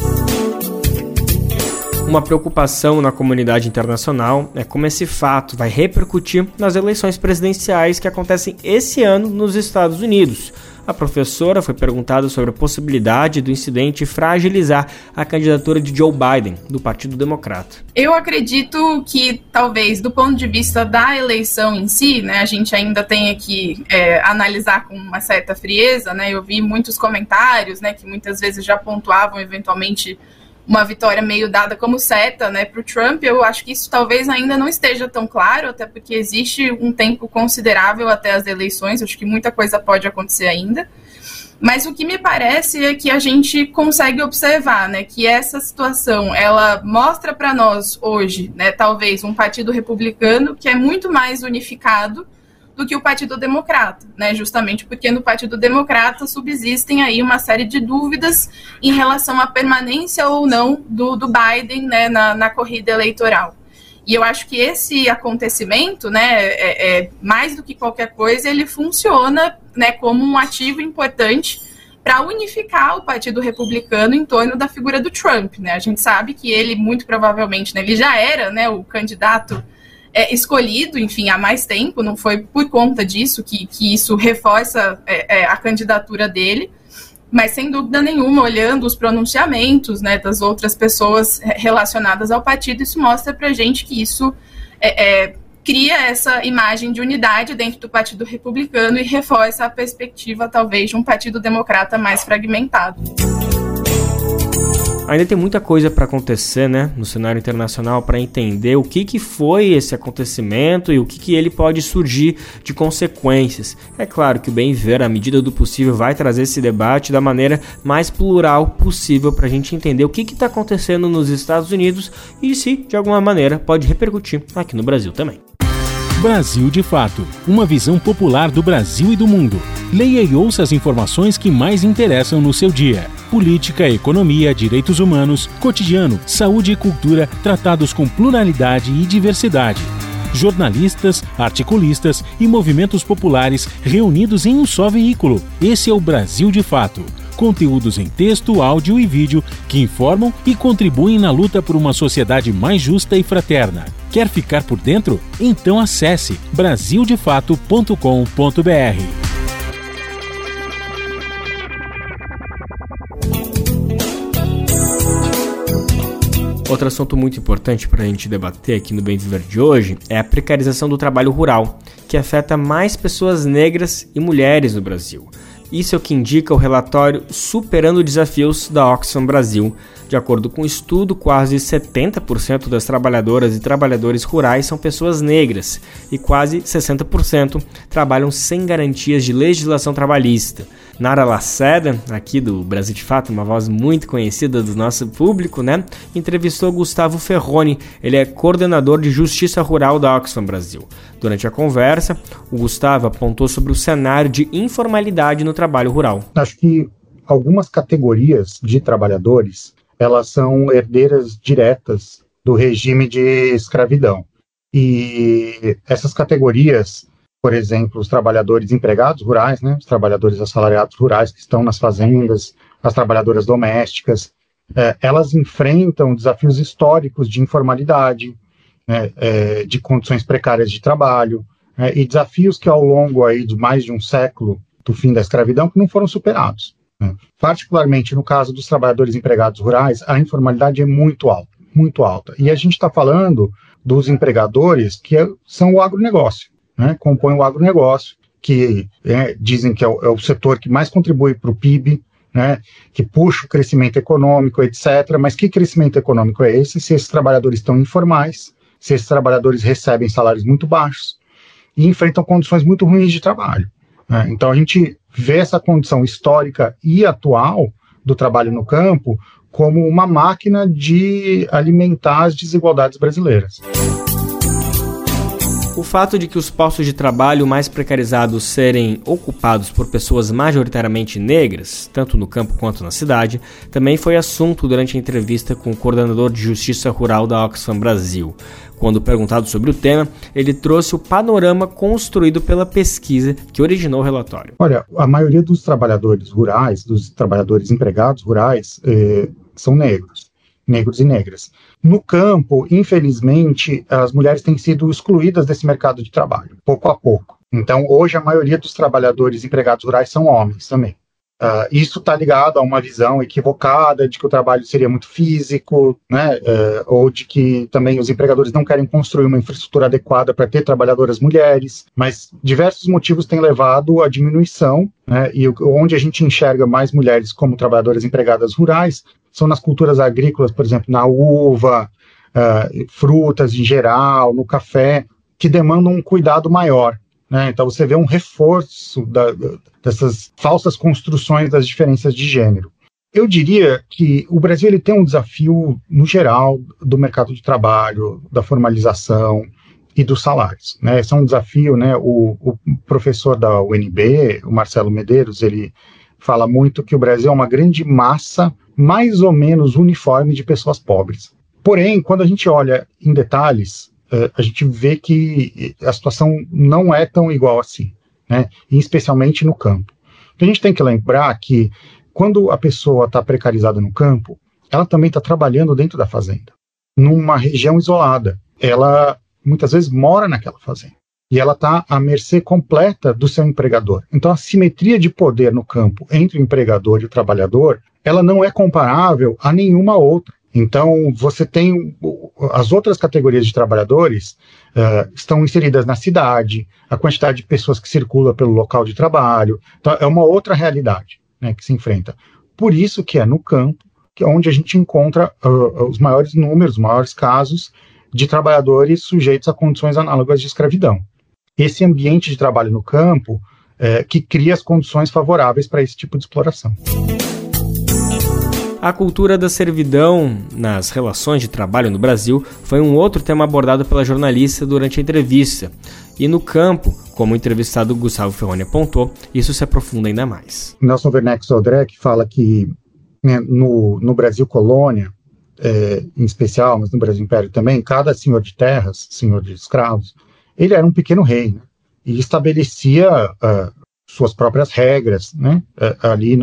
Speaker 2: Uma preocupação na comunidade internacional é como esse fato vai repercutir nas eleições presidenciais que acontecem esse ano nos Estados Unidos. A professora foi perguntada sobre a possibilidade do incidente fragilizar a candidatura de Joe Biden, do Partido Democrata.
Speaker 9: Eu acredito que, talvez, do ponto de vista da eleição em si, né, a gente ainda tenha que analisar com uma certa frieza, né, eu vi muitos comentários, né, que muitas vezes já pontuavam, eventualmente, uma vitória meio dada como certa, né, para o Trump. Eu acho que isso talvez ainda não esteja tão claro, até porque existe um tempo considerável até as eleições, acho que muita coisa pode acontecer ainda. Mas o que me parece é que a gente consegue observar, né, que essa situação, ela mostra para nós hoje, né, talvez um partido republicano que é muito mais unificado do que o Partido Democrata, né? Justamente porque no Partido Democrata subsistem aí uma série de dúvidas em relação à permanência ou não do Biden, né, na corrida eleitoral. E eu acho que esse acontecimento, né, mais do que qualquer coisa, ele funciona, né, como um ativo importante para unificar o Partido Republicano em torno da figura do Trump, né? A gente sabe que ele, muito provavelmente, né, ele já era, né, o candidato escolhido, enfim, há mais tempo, não foi por conta disso que isso reforça a candidatura dele, mas sem dúvida nenhuma, olhando os pronunciamentos, né, das outras pessoas relacionadas ao partido, isso mostra pra gente que isso cria essa imagem de unidade dentro do Partido Republicano e reforça a perspectiva, talvez, de um Partido Democrata mais fragmentado.
Speaker 2: Ainda tem muita coisa para acontecer, né, no cenário internacional para entender o que foi esse acontecimento e o que ele pode surgir de consequências. É claro que o Bem Viver, à medida do possível, vai trazer esse debate da maneira mais plural possível para a gente entender o que está acontecendo nos Estados Unidos e se, de alguma maneira, pode repercutir aqui no Brasil também.
Speaker 5: Brasil de Fato, uma visão popular do Brasil e do mundo. Leia e ouça as informações que mais interessam no seu dia. Política, economia, direitos humanos, cotidiano, saúde e cultura tratados com pluralidade e diversidade. Jornalistas, articulistas e movimentos populares reunidos em um só veículo. Esse é o Brasil de Fato. Conteúdos em texto, áudio e vídeo que informam e contribuem na luta por uma sociedade mais justa e fraterna. Quer ficar por dentro? Então acesse brasildefato.com.br.
Speaker 2: Outro assunto muito importante para a gente debater aqui no Bem Viver de hoje é a precarização do trabalho rural, que afeta mais pessoas negras e mulheres no Brasil. Isso é o que indica o relatório Superando Desafios da Oxfam Brasil. De acordo com o estudo, quase 70% das trabalhadoras e trabalhadores rurais são pessoas negras e quase 60% trabalham sem garantias de legislação trabalhista. Nara Lacerda, aqui do Brasil de Fato, uma voz muito conhecida do nosso público, né, entrevistou Gustavo Ferroni. Ele é coordenador de Justiça Rural da Oxfam Brasil. Durante a conversa, o Gustavo apontou sobre o cenário de informalidade no trabalho rural.
Speaker 10: Acho que algumas categorias de trabalhadores, elas são herdeiras diretas do regime de escravidão. E essas categorias, por exemplo, os trabalhadores empregados rurais, né, os trabalhadores assalariados rurais que estão nas fazendas, as trabalhadoras domésticas, elas enfrentam desafios históricos de informalidade, né, de condições precárias de trabalho, e desafios que ao longo aí de mais de um século do fim da escravidão que não foram superados. Particularmente no caso dos trabalhadores empregados rurais, a informalidade é muito alta. E a gente está falando dos empregadores que são o agronegócio, né, compõem o agronegócio, que dizem que é o setor que mais contribui para o PIB, né, que puxa o crescimento econômico, etc. Mas que crescimento econômico é esse se esses trabalhadores estão informais, se esses trabalhadores recebem salários muito baixos e enfrentam condições muito ruins de trabalho? Então a gente vê essa condição histórica e atual do trabalho no campo como uma máquina de alimentar as desigualdades brasileiras.
Speaker 2: O fato de que os postos de trabalho mais precarizados serem ocupados por pessoas majoritariamente negras, tanto no campo quanto na cidade, também foi assunto durante a entrevista com o coordenador de Justiça Rural da Oxfam Brasil. Quando perguntado sobre o tema, ele trouxe o panorama construído pela pesquisa que originou o relatório.
Speaker 10: Olha, a maioria dos trabalhadores rurais, dos trabalhadores empregados rurais, são negros e negras. No campo, infelizmente, as mulheres têm sido excluídas desse mercado de trabalho, pouco a pouco. Então, hoje, a maioria dos trabalhadores empregados rurais são homens também. Isso está ligado a uma visão equivocada de que o trabalho seria muito físico, né, ou de que também os empregadores não querem construir uma infraestrutura adequada para ter trabalhadoras mulheres, mas diversos motivos têm levado à diminuição, né, e onde a gente enxerga mais mulheres como trabalhadoras empregadas rurais são nas culturas agrícolas, por exemplo, na uva, frutas em geral, no café, que demandam um cuidado maior. Então você vê um reforço dessas falsas construções das diferenças de gênero. Eu diria que o Brasil ele tem um desafio, no geral, do mercado de trabalho, da formalização, e dos salários, né? Esse é um desafio, né? O professor da UNB, o Marcelo Medeiros, ele fala muito que o Brasil é uma grande massa mais ou menos uniforme de pessoas pobres. Porém, quando a gente olha em detalhes, a gente vê que a situação não é tão igual assim, né? E especialmente no campo. A gente tem que lembrar que quando a pessoa está precarizada no campo, ela também está trabalhando dentro da fazenda, numa região isolada. Ela muitas vezes mora naquela fazenda e ela está à mercê completa do seu empregador. Então a simetria de poder no campo entre o empregador e o trabalhador, ela não é comparável a nenhuma outra. Então você tem as outras categorias de trabalhadores estão inseridas na cidade, a quantidade de pessoas que circula pelo local de trabalho, então é uma outra realidade, né, que se enfrenta. Por isso que é no campo que é onde a gente encontra os maiores números, os maiores casos de trabalhadores sujeitos a condições análogas de escravidão. Esse ambiente de trabalho no campo que cria as condições favoráveis para esse tipo de exploração.
Speaker 2: A cultura da servidão nas relações de trabalho no Brasil foi um outro tema abordado pela jornalista durante a entrevista. E no campo, como o entrevistado Gustavo Ferroni apontou, isso se aprofunda ainda mais.
Speaker 10: Nelson Werneck Sodré fala que no Brasil colônia, em especial, mas no Brasil Império também, cada senhor de terras, senhor de escravos, ele era um pequeno rei, né? E estabelecia suas próprias regras, né? Ali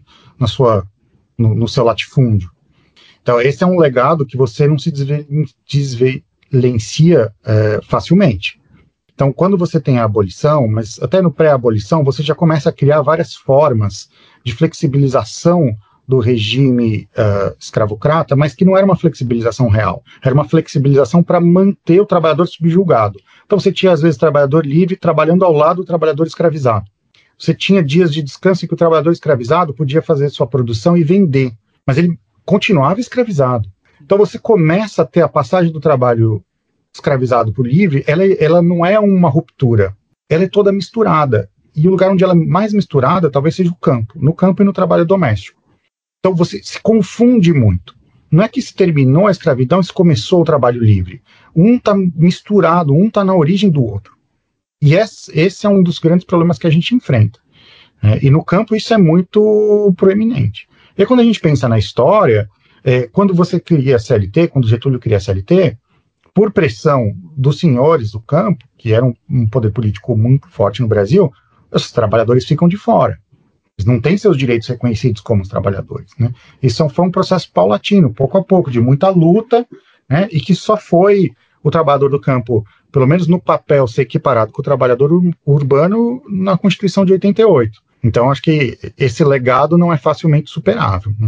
Speaker 10: no seu latifúndio. Então esse é um legado que você não se desvencilha facilmente. Então quando você tem a abolição, mas até no pré-abolição, você já começa a criar várias formas de flexibilização do regime escravocrata, mas que não era uma flexibilização real, era uma flexibilização para manter o trabalhador subjugado. Então você tinha às vezes trabalhador livre trabalhando ao lado do trabalhador escravizado. Você tinha dias de descanso em que o trabalhador escravizado podia fazer sua produção e vender, mas ele continuava escravizado. Então você começa a ter a passagem do trabalho escravizado por livre, ela não é uma ruptura, ela é toda misturada. E o lugar onde ela é mais misturada talvez seja o campo, no campo e no trabalho doméstico. Então você se confunde muito. Não é que se terminou a escravidão e se começou o trabalho livre. Um está misturado, um está na origem do outro. E esse é um dos grandes problemas que a gente enfrenta. E no campo isso é muito proeminente. E quando a gente pensa na história, quando você cria a CLT, quando Getúlio cria a CLT, por pressão dos senhores do campo, que era um poder político muito forte no Brasil, os trabalhadores ficam de fora. Eles não têm seus direitos reconhecidos como os trabalhadores, né? Isso foi um processo paulatino, pouco a pouco, de muita luta, né? E que só foi o trabalhador do campo, pelo menos no papel, ser equiparado com o trabalhador urbano na Constituição de 88. Então, acho que esse legado não é facilmente superável, né?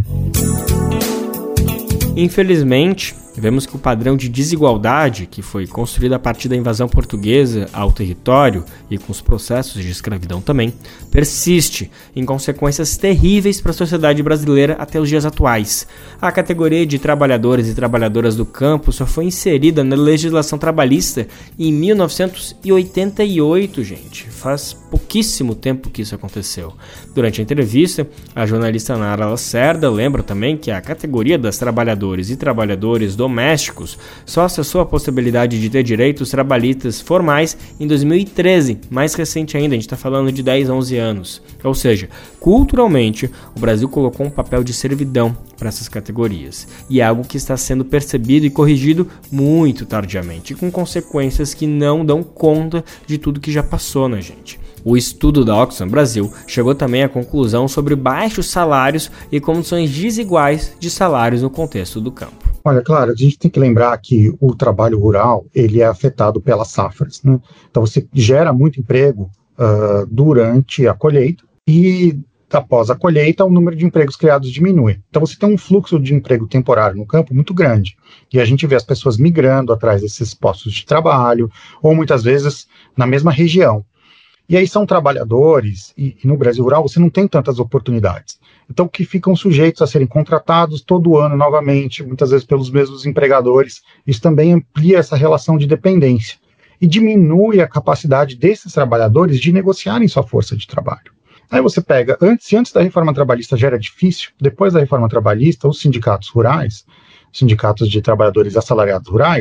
Speaker 2: Infelizmente, vemos que o padrão de desigualdade que foi construído a partir da invasão portuguesa ao território e com os processos de escravidão também, persiste em consequências terríveis para a sociedade brasileira até os dias atuais. A categoria de trabalhadores e trabalhadoras do campo só foi inserida na legislação trabalhista em 1988, gente. Faz pouquíssimo tempo que isso aconteceu. Durante a entrevista, a jornalista Nara Lacerda lembra também que a categoria das trabalhadoras e trabalhadores domésticos só acessou a possibilidade de ter direitos trabalhistas formais em 2013, mais recente ainda, a gente está falando de 10, 11 anos. Ou seja, culturalmente, o Brasil colocou um papel de servidão para essas categorias, e é algo que está sendo percebido e corrigido muito tardiamente, com consequências que não dão conta de tudo que já passou na gente. O estudo da Oxfam Brasil chegou também à conclusão sobre baixos salários e condições desiguais de salários no contexto do campo.
Speaker 10: Olha, claro, a gente tem que lembrar que o trabalho rural ele é afetado pelas safras, né? Então você gera muito emprego durante a colheita e após a colheita o número de empregos criados diminui. Então você tem um fluxo de emprego temporário no campo muito grande e a gente vê as pessoas migrando atrás desses postos de trabalho ou muitas vezes na mesma região. E aí são trabalhadores, e no Brasil rural você não tem tantas oportunidades. Então que ficam sujeitos a serem contratados todo ano novamente, muitas vezes pelos mesmos empregadores. Isso também amplia essa relação de dependência e diminui a capacidade desses trabalhadores de negociarem sua força de trabalho. Aí você pega, antes da reforma trabalhista já era difícil, depois da reforma trabalhista, os sindicatos rurais, sindicatos de trabalhadores assalariados rurais,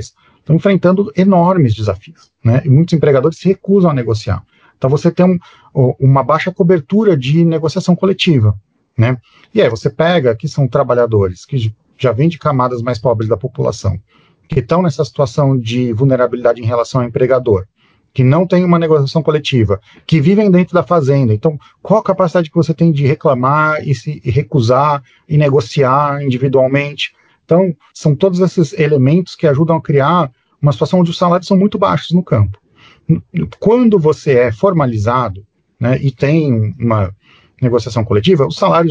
Speaker 10: estão enfrentando enormes desafios, né? E muitos empregadores se recusam a negociar. Então você tem uma baixa cobertura de negociação coletiva, né? E aí você pega que são trabalhadores que já vêm de camadas mais pobres da população, que estão nessa situação de vulnerabilidade em relação ao empregador, que não tem uma negociação coletiva, que vivem dentro da fazenda. Então, qual a capacidade que você tem de reclamar e recusar e negociar individualmente? Então, são todos esses elementos que ajudam a criar uma situação onde os salários são muito baixos no campo. Quando você é formalizado, né, e tem uma negociação coletiva, o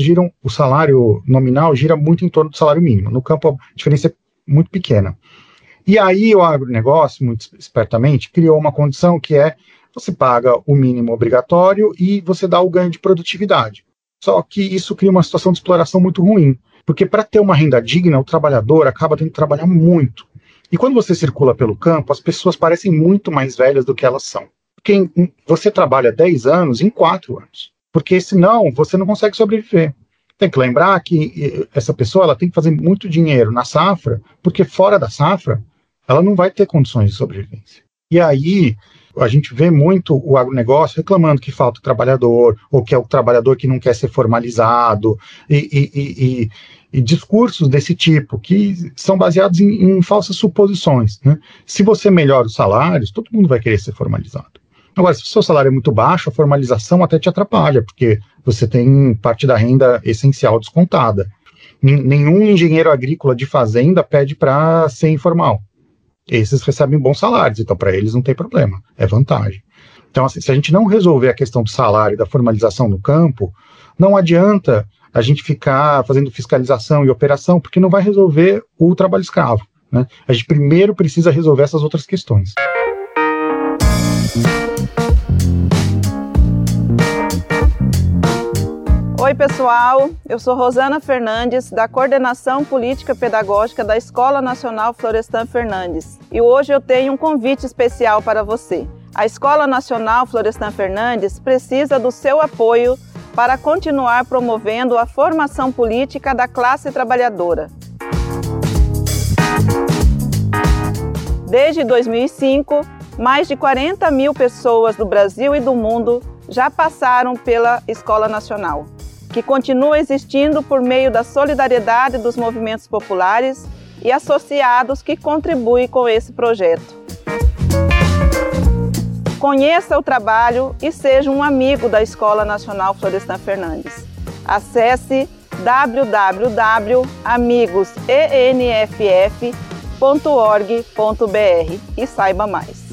Speaker 10: salário nominal gira muito em torno do salário mínimo. No campo, a diferença é muito pequena. E aí o agronegócio, muito espertamente, criou uma condição que é: você paga o mínimo obrigatório e você dá o ganho de produtividade. Só que isso cria uma situação de exploração muito ruim, porque para ter uma renda digna, o trabalhador acaba tendo que trabalhar muito. E quando você circula pelo campo, as pessoas parecem muito mais velhas do que elas são. Porque você trabalha 10 anos em 4 anos, porque senão você não consegue sobreviver. Tem que lembrar que essa pessoa ela tem que fazer muito dinheiro na safra, porque fora da safra ela não vai ter condições de sobrevivência. E aí a gente vê muito o agronegócio reclamando que falta trabalhador, ou que é o trabalhador que não quer ser formalizado, e discursos desse tipo, que são baseados em falsas suposições, né? Se você melhora os salários, todo mundo vai querer ser formalizado. Agora, se o seu salário é muito baixo, a formalização até te atrapalha, porque você tem parte da renda essencial descontada. Nenhum engenheiro agrícola de fazenda pede para ser informal. Esses recebem bons salários, então para eles não tem problema, é vantagem. Então, assim, se a gente não resolver a questão do salário e da formalização no campo, não adianta a gente ficar fazendo fiscalização e operação, porque não vai resolver o trabalho escravo, né? A gente primeiro precisa resolver essas outras questões.
Speaker 4: Oi, pessoal, eu sou Rosana Fernandes, da Coordenação Política Pedagógica da Escola Nacional Florestan Fernandes. E hoje eu tenho um convite especial para você. A Escola Nacional Florestan Fernandes precisa do seu apoio para continuar promovendo a formação política da classe trabalhadora. Desde 2005, mais de 40 mil pessoas do Brasil e do mundo já passaram pela Escola Nacional, que continua existindo por meio da solidariedade dos movimentos populares e associados que contribuem com esse projeto. Conheça o trabalho e seja um amigo da Escola Nacional Florestan Fernandes. Acesse www.amigosenff.org.br e saiba mais.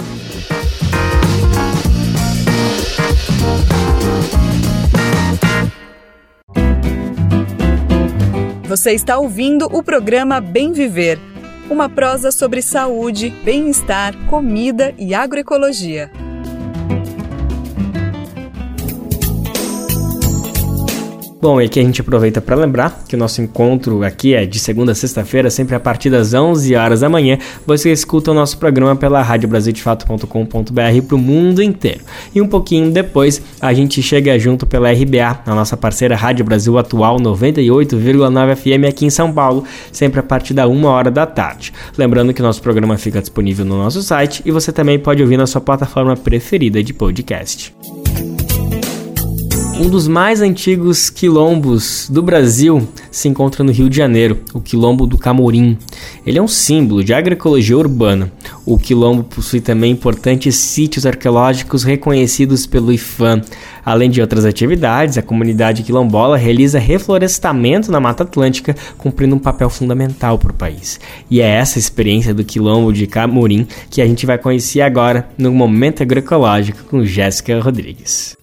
Speaker 1: Você está ouvindo o programa Bem Viver, uma prosa sobre saúde, bem-estar, comida e agroecologia.
Speaker 2: Bom, e aqui a gente aproveita para lembrar que o nosso encontro aqui é de segunda a sexta-feira, sempre a partir das 11 horas da manhã. Você escuta o nosso programa pela radiobrasildefato.com.br para o mundo inteiro. E um pouquinho depois, a gente chega junto pela RBA, a nossa parceira Rádio Brasil Atual 98,9 FM aqui em São Paulo, sempre a partir da 1 hora da tarde. Lembrando que o nosso programa fica disponível no nosso site e você também pode ouvir na sua plataforma preferida de podcast. Um dos mais antigos quilombos do Brasil se encontra no Rio de Janeiro, o Quilombo do Camorim. Ele é um símbolo de agroecologia urbana. O quilombo possui também importantes sítios arqueológicos reconhecidos pelo IPHAN. Além de outras atividades, a comunidade quilombola realiza reflorestamento na Mata Atlântica, cumprindo um papel fundamental para o país. E é essa experiência do Quilombo de Camorim que a gente vai conhecer agora no Momento Agroecológico com Jéssica Rodrigues.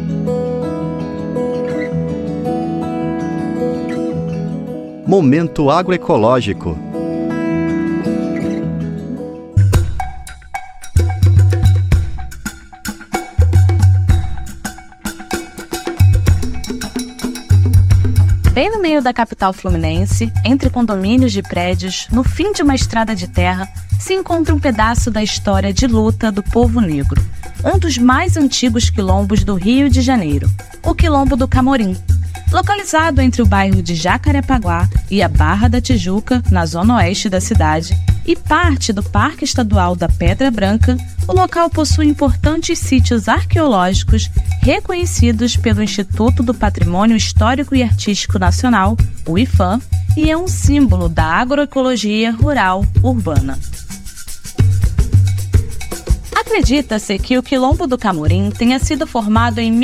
Speaker 11: Momento Agroecológico.
Speaker 12: Bem no meio da capital fluminense, entre condomínios de prédios, no fim de uma estrada de terra, se encontra um pedaço da história de luta do povo negro, um dos mais antigos quilombos do Rio de Janeiro, o Quilombo do Camorim. Localizado entre o bairro de Jacarepaguá e a Barra da Tijuca, na zona oeste da cidade, e parte do Parque Estadual da Pedra Branca, o local possui importantes sítios arqueológicos reconhecidos pelo Instituto do Patrimônio Histórico e Artístico Nacional, o IPHAN, e é um símbolo da agroecologia rural urbana. Acredita-se que o Quilombo do Camorim tenha sido formado em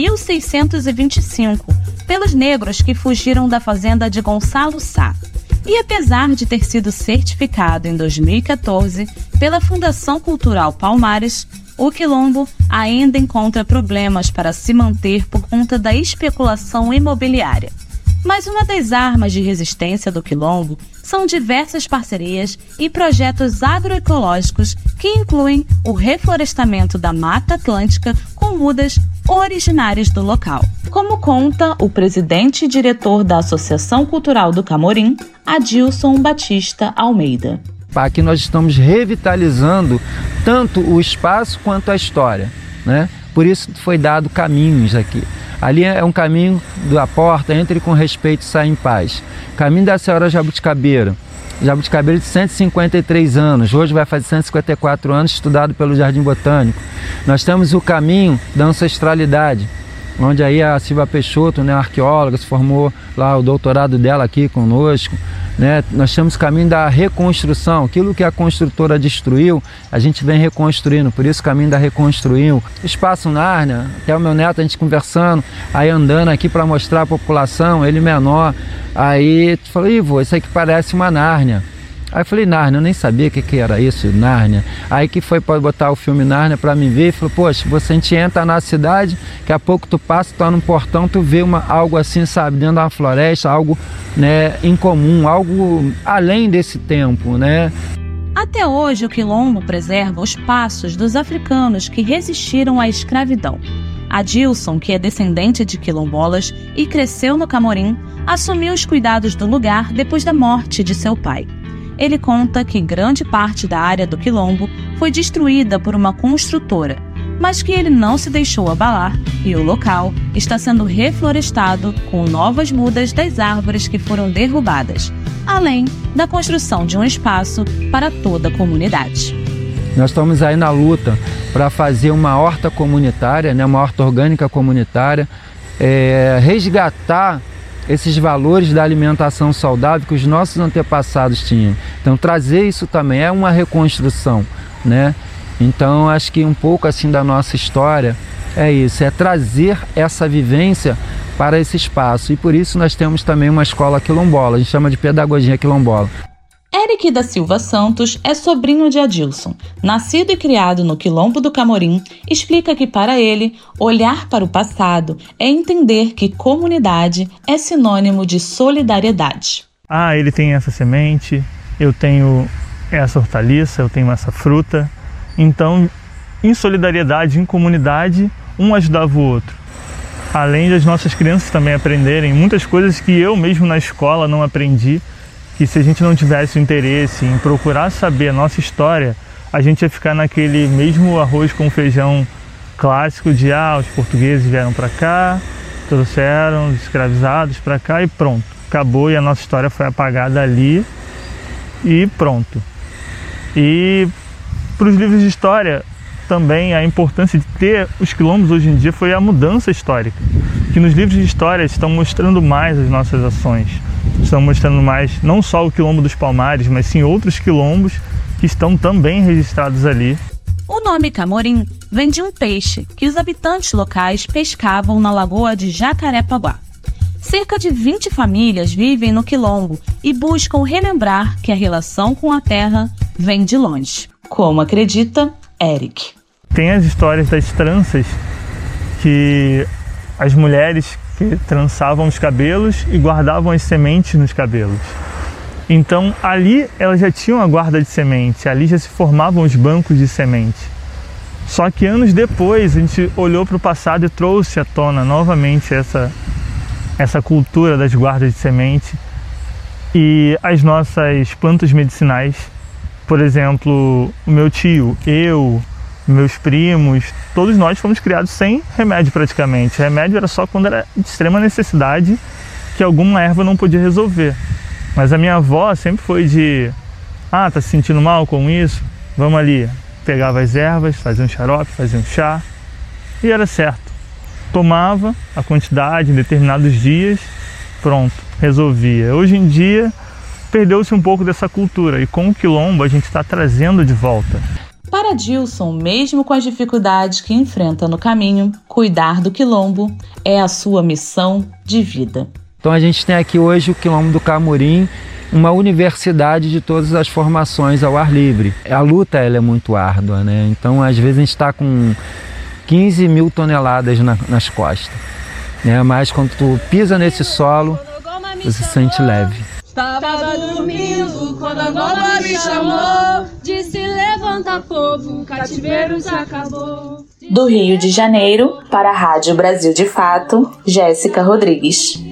Speaker 12: 1625 pelos negros que fugiram da fazenda de Gonçalo Sá. E apesar de ter sido certificado em 2014 pela Fundação Cultural Palmares, o Quilombo ainda encontra problemas para se manter por conta da especulação imobiliária. Mas uma das armas de resistência do Quilombo são diversas parcerias e projetos agroecológicos que incluem o reflorestamento da Mata Atlântica com mudas originárias do local. Como conta o presidente e diretor da Associação Cultural do Camorim, Adilson Batista Almeida.
Speaker 11: Aqui nós estamos revitalizando tanto o espaço quanto a história, né? Por isso foi dado caminhos aqui. Ali é um caminho da porta, entre com respeito e sai em paz. Caminho da Senhora Jabuticabeira. Jabuticabeira de 153 anos, hoje vai fazer 154 anos, estudado pelo Jardim Botânico. Nós temos o caminho da ancestralidade, onde aí a Silvia Peixoto, né, arqueóloga, se formou lá o doutorado dela aqui conosco. Né? Nós temos o caminho da reconstrução, aquilo que a construtora destruiu, a gente vem reconstruindo, por isso o caminho da reconstruiu. Espaço Nárnia, até o meu neto, a gente conversando, aí andando aqui para mostrar a população, ele menor, aí falou, Ivo, isso aqui parece uma Nárnia. Aí eu falei, Nárnia, eu nem sabia o que era isso, Nárnia. Aí que foi para botar o filme Nárnia para me ver e falou, poxa, você a gente entra na cidade, daqui a pouco tu passa, tu tá num portão, tu vê algo assim, sabe, dentro de uma floresta, algo, né, incomum, algo além desse tempo, né?
Speaker 12: Até hoje, o Quilombo preserva os passos dos africanos que resistiram à escravidão. Adilson, que é descendente de quilombolas e cresceu no Camorim, assumiu os cuidados do lugar depois da morte de seu pai. Ele conta que grande parte da área do Quilombo foi destruída por uma construtora, mas que ele não se deixou abalar e o local está sendo reflorestado com novas mudas das árvores que foram derrubadas, além da construção de um espaço para toda a comunidade.
Speaker 11: Nós estamos aí na luta para fazer uma horta comunitária, né, uma horta orgânica comunitária, resgatar esses valores da alimentação saudável que os nossos antepassados tinham. Então trazer isso também é uma reconstrução, né? Então acho que um pouco assim da nossa história é isso, é trazer essa vivência para esse espaço. E por isso nós temos também uma escola quilombola, a gente chama de pedagogia quilombola.
Speaker 12: Eric da Silva Santos é sobrinho de Adilson. Nascido e criado no Quilombo do Camorim, explica que para ele, olhar para o passado é entender que comunidade é sinônimo de solidariedade.
Speaker 13: Ah, ele tem essa semente, eu tenho essa hortaliça, eu tenho essa fruta. Então, em solidariedade, em comunidade, um ajudava o outro. Além das nossas crianças também aprenderem muitas coisas que eu mesmo na escola não aprendi, que se a gente não tivesse o interesse em procurar saber a nossa história, a gente ia ficar naquele mesmo arroz com feijão clássico de os portugueses vieram para cá, trouxeram os escravizados para cá e pronto. Acabou e a nossa história foi apagada ali e pronto. E para os livros de história também a importância de ter os quilombos hoje em dia foi a mudança histórica, que nos livros de história estão mostrando mais as nossas ações. Estão mostrando mais não só o Quilombo dos Palmares, mas sim outros quilombos que estão também registrados ali.
Speaker 12: O nome Camorim vem de um peixe que os habitantes locais pescavam na lagoa de Jacarepaguá. Cerca de 20 famílias vivem no Quilombo e buscam relembrar que a relação com a terra vem de longe, como acredita Eric.
Speaker 13: Tem as histórias das tranças, que as mulheres que trançavam os cabelos e guardavam as sementes nos cabelos. Então ali elas já tinham a guarda de semente, ali já se formavam os bancos de semente. Só que anos depois a gente olhou para o passado e trouxe à tona novamente essa cultura das guardas de semente e as nossas plantas medicinais. Por exemplo, o meu tio, eu, meus primos, todos nós fomos criados sem remédio praticamente. O remédio era só quando era de extrema necessidade que alguma erva não podia resolver. Mas a minha avó sempre foi de, tá se sentindo mal com isso? Vamos ali. Pegava as ervas, fazia um xarope, fazia um chá e era certo. Tomava a quantidade em determinados dias, pronto, resolvia. Hoje em dia perdeu-se um pouco dessa cultura e com o quilombo a gente está trazendo de volta.
Speaker 12: Para Dilson, mesmo com as dificuldades que enfrenta no caminho, cuidar do quilombo é a sua missão de vida.
Speaker 11: Então a gente tem aqui hoje o Quilombo do Camurim, uma universidade de todas as formações ao ar livre. A luta ela é muito árdua, né? Então às vezes a gente está com 15 mil toneladas nas costas, né? Mas quando tu pisa nesse solo, você se sente leve.
Speaker 14: Estava dormindo quando a Goba me chamou, disse levanta povo, o cativeiro se acabou.
Speaker 12: Do Rio de Janeiro, para a Rádio Brasil de Fato, Jéssica Rodrigues.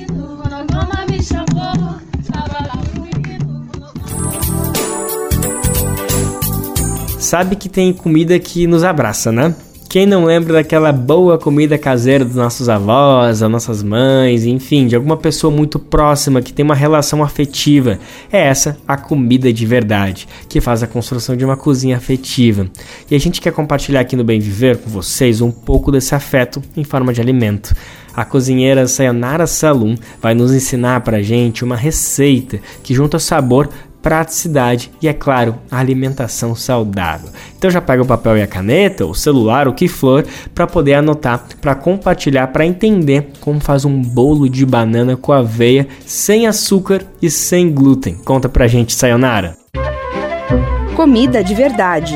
Speaker 2: Sabe que tem comida que nos abraça, né? Quem não lembra daquela boa comida caseira dos nossos avós, das nossas mães, enfim, de alguma pessoa muito próxima que tem uma relação afetiva? É essa a comida de verdade, que faz a construção de uma cozinha afetiva. E a gente quer compartilhar aqui no Bem Viver com vocês um pouco desse afeto em forma de alimento. A cozinheira Sayonara Salum vai nos ensinar pra gente uma receita que junta sabor, praticidade e, é claro, a alimentação saudável. Então já pega o papel e a caneta, o celular, o que for, para poder anotar, para compartilhar, para entender como faz um bolo de banana com aveia, sem açúcar e sem glúten. Conta pra gente, Sayonara.
Speaker 1: Comida de verdade.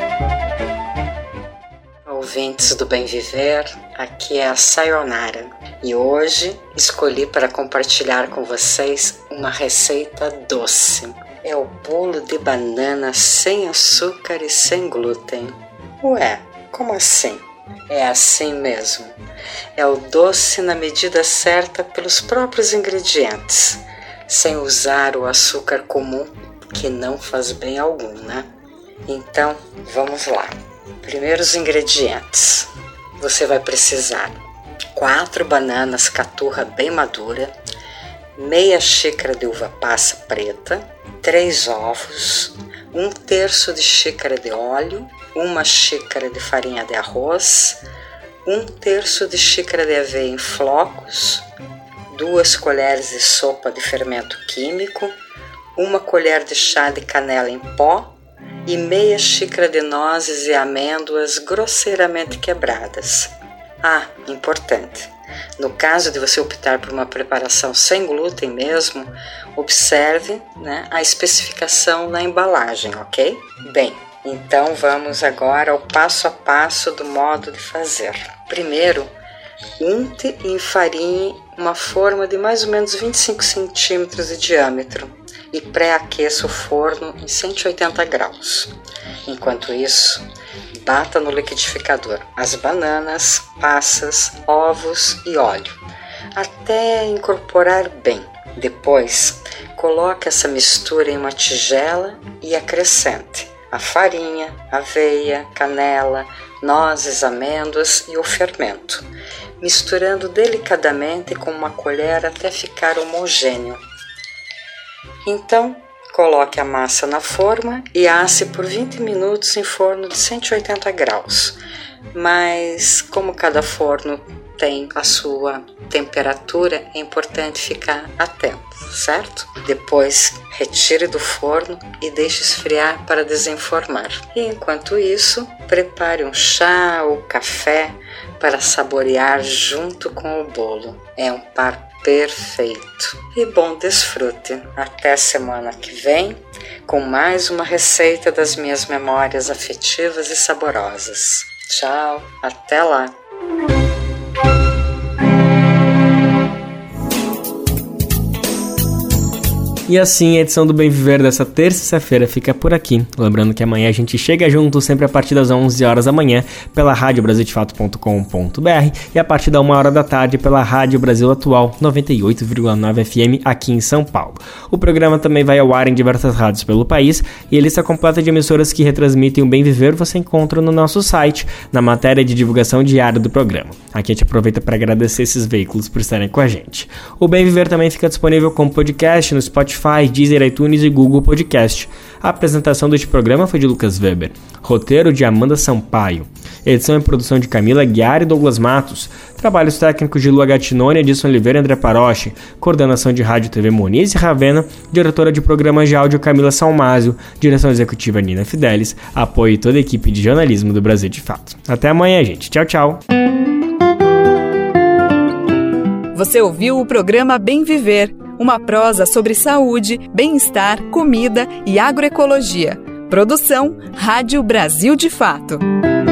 Speaker 15: Ouvintes do Bem Viver, aqui é a Sayonara e hoje escolhi para compartilhar com vocês uma receita doce. É o bolo de banana sem açúcar e sem glúten. Ué, como assim? É assim mesmo. É o doce na medida certa pelos próprios ingredientes, sem usar o açúcar comum, que não faz bem algum, né? Então, vamos lá. Primeiros ingredientes. Você vai precisar 4 bananas caturra bem madura, meia xícara de uva passa preta, 3 ovos, 1/3 de xícara de óleo, 1 xícara de farinha de arroz, 1/3 de xícara de aveia em flocos, 2 colheres de sopa de fermento químico, 1 colher de chá de canela em pó e meia xícara de nozes e amêndoas grosseiramente quebradas. Importante. No caso de você optar por uma preparação sem glúten mesmo, observe, a especificação na embalagem, ok? Bem, então vamos agora ao passo a passo do modo de fazer. Primeiro, unte e enfarinhe uma forma de mais ou menos 25 centímetros de diâmetro e pré-aqueça o forno em 180 graus. Enquanto isso, bata no liquidificador as bananas, passas, ovos e óleo, até incorporar bem. Depois, coloque essa mistura em uma tigela e acrescente a farinha, aveia, canela, nozes, amêndoas e o fermento, misturando delicadamente com uma colher até ficar homogêneo. Então, coloque a massa na forma e asse por 20 minutos em forno de 180 graus. Mas, como cada forno tem a sua temperatura, é importante ficar atento, certo? Depois, retire do forno e deixe esfriar para desenformar. E enquanto isso, prepare um chá ou café para saborear junto com o bolo. É um par perfeito. E bom desfrute. Até semana que vem com mais uma receita das minhas memórias afetivas e saborosas. Tchau, até lá.
Speaker 2: E assim, a edição do Bem Viver dessa terça-feira fica por aqui. Lembrando que amanhã a gente chega junto, sempre a partir das 11 horas da manhã, pela radiobrasildefato.com.br e a partir da 1 hora da tarde pela Rádio Brasil Atual, 98,9 FM aqui em São Paulo. O programa também vai ao ar em diversas rádios pelo país e a lista completa de emissoras que retransmitem o Bem Viver você encontra no nosso site, na matéria de divulgação diária do programa. Aqui a gente aproveita para agradecer esses veículos por estarem com a gente. O Bem Viver também fica disponível como podcast no Spotify, Deezer, iTunes e Google Podcast. A apresentação deste programa foi de Lucas Weber. Roteiro de Amanda Sampaio. Edição e produção de Camila Guiar e Douglas Matos. Trabalhos técnicos de Lua Gattinone, Edson Oliveira e André Paroche. Coordenação de Rádio e TV Moniz e Ravena. Diretora de programas de áudio Camila Salmásio. Direção executiva Nina Fidelis. Apoio toda a equipe de jornalismo do Brasil de Fato. Até amanhã, gente. Tchau, tchau.
Speaker 1: Você ouviu o programa Bem Viver, uma prosa sobre saúde, bem-estar, comida e agroecologia. Produção Rádio Brasil de Fato.